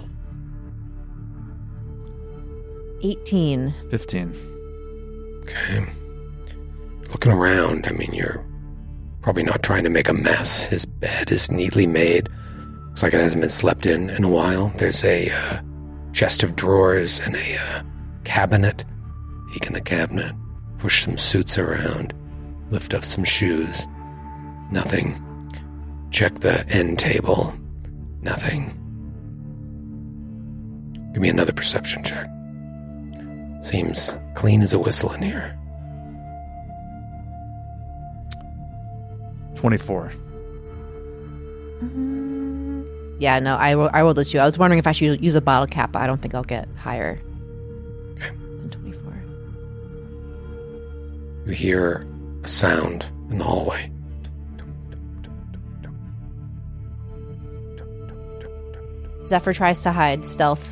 eighteen.
fifteen.
Okay. Looking around, I mean, you're probably not trying to make a mess. His bed is neatly made. Looks like it hasn't been slept in in a while. There's a uh, chest of drawers and a uh, cabinet. Peek in the cabinet. Push some suits around. Lift up some shoes. Nothing. Check the end table. Nothing. Give me another perception check. Seems clean as a whistle in here.
twenty-four.
Yeah, no, I, ro- I rolled this too. I was wondering if I should use a bottle cap, but I don't think I'll get higher
Okay.
than twenty-four.
You hear a sound in the hallway.
Zephyr tries to hide, stealth.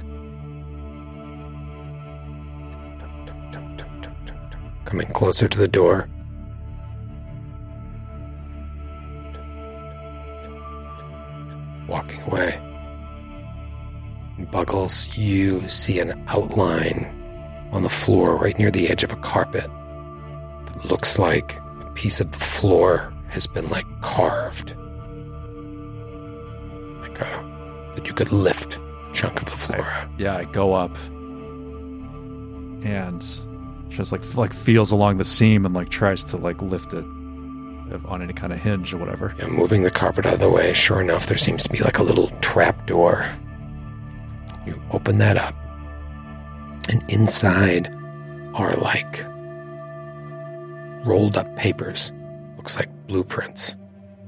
Coming closer to the door. Walking away. Buggles, you see an outline on the floor right near the edge of a carpet that looks like a piece of the floor has been like carved. Like a, that you could lift a chunk of the floor out.
Yeah, I go up and just like like feels along the seam and like tries to like lift it on any kind of hinge or whatever.
Yeah, moving the carpet out of the way, sure enough, there seems to be like a little trap door. You open that up, and inside are like rolled up papers. Looks like blueprints.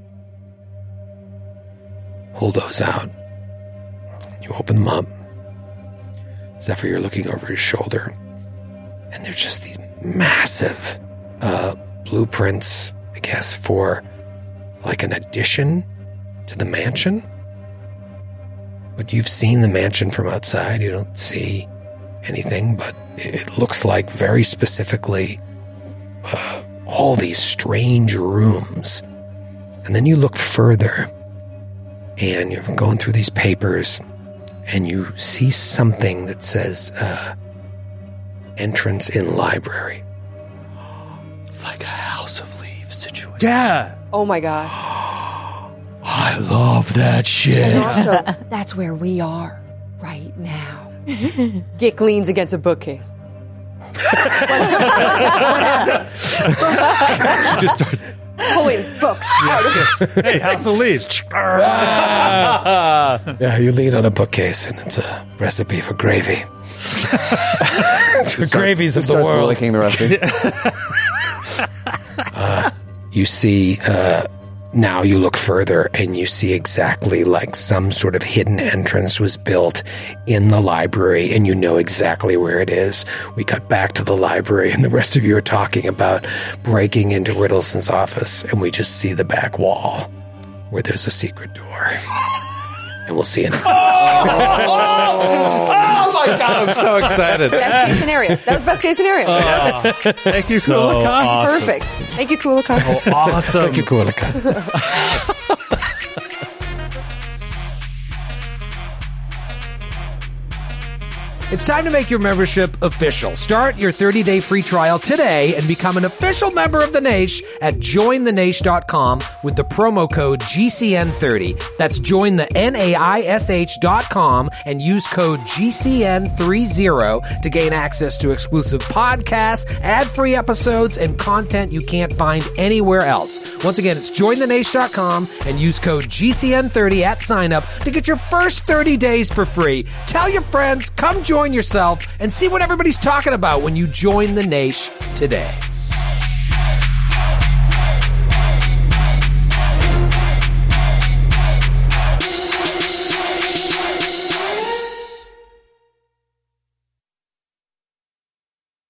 Pull those out. You open them up. Zephyr, you're looking over his shoulder, and there's just these massive uh, blueprints, I guess, for like an addition to the mansion. But you've seen the mansion from outside. You don't see anything, but it looks like very specifically uh, all these strange rooms. And then you look further, and you're going through these papers, and you see something that says uh, entrance in library.
It's like a House of Leaves situation.
Yeah.
Oh my gosh.
I love that shit.
And also, that's where we are right now. Gick leans against a bookcase. what, what happens?
She just starts
pulling books out of it.
Hey, House of Leaves.
Yeah, you lean on a bookcase, and it's a recipe for gravy. The gravies of the
Starts
world.
licking the recipe.
uh, you see uh, Now you look further and you see exactly like some sort of hidden entrance was built in the library, and you know exactly where it is. We cut back to the library and the rest of you are talking about breaking into Riddleson's office, and we just see the back wall where there's a secret door. And we'll see you next time.
Oh, oh, oh my God, I'm so excited.
Best case scenario. That was best case scenario.
Uh, thank you,
So
Kula Khan.
awesome.
Perfect. Thank you, Kula Khan.
Oh, awesome.
Thank you, Kula Khan.
It's time to make your membership official. Start your thirty-day free trial today and become an official member of The Naish at join the naish dot com with the promo code G C N thirty. That's join the N A I S H dot com and use code G C N thirty to gain access to exclusive podcasts, ad-free episodes, and content you can't find anywhere else. Once again, it's join the naish dot com and use code G C N thirty at sign up to get your first thirty days for free. Tell your friends, come join yourself, and see what everybody's talking about when you join The Naish today.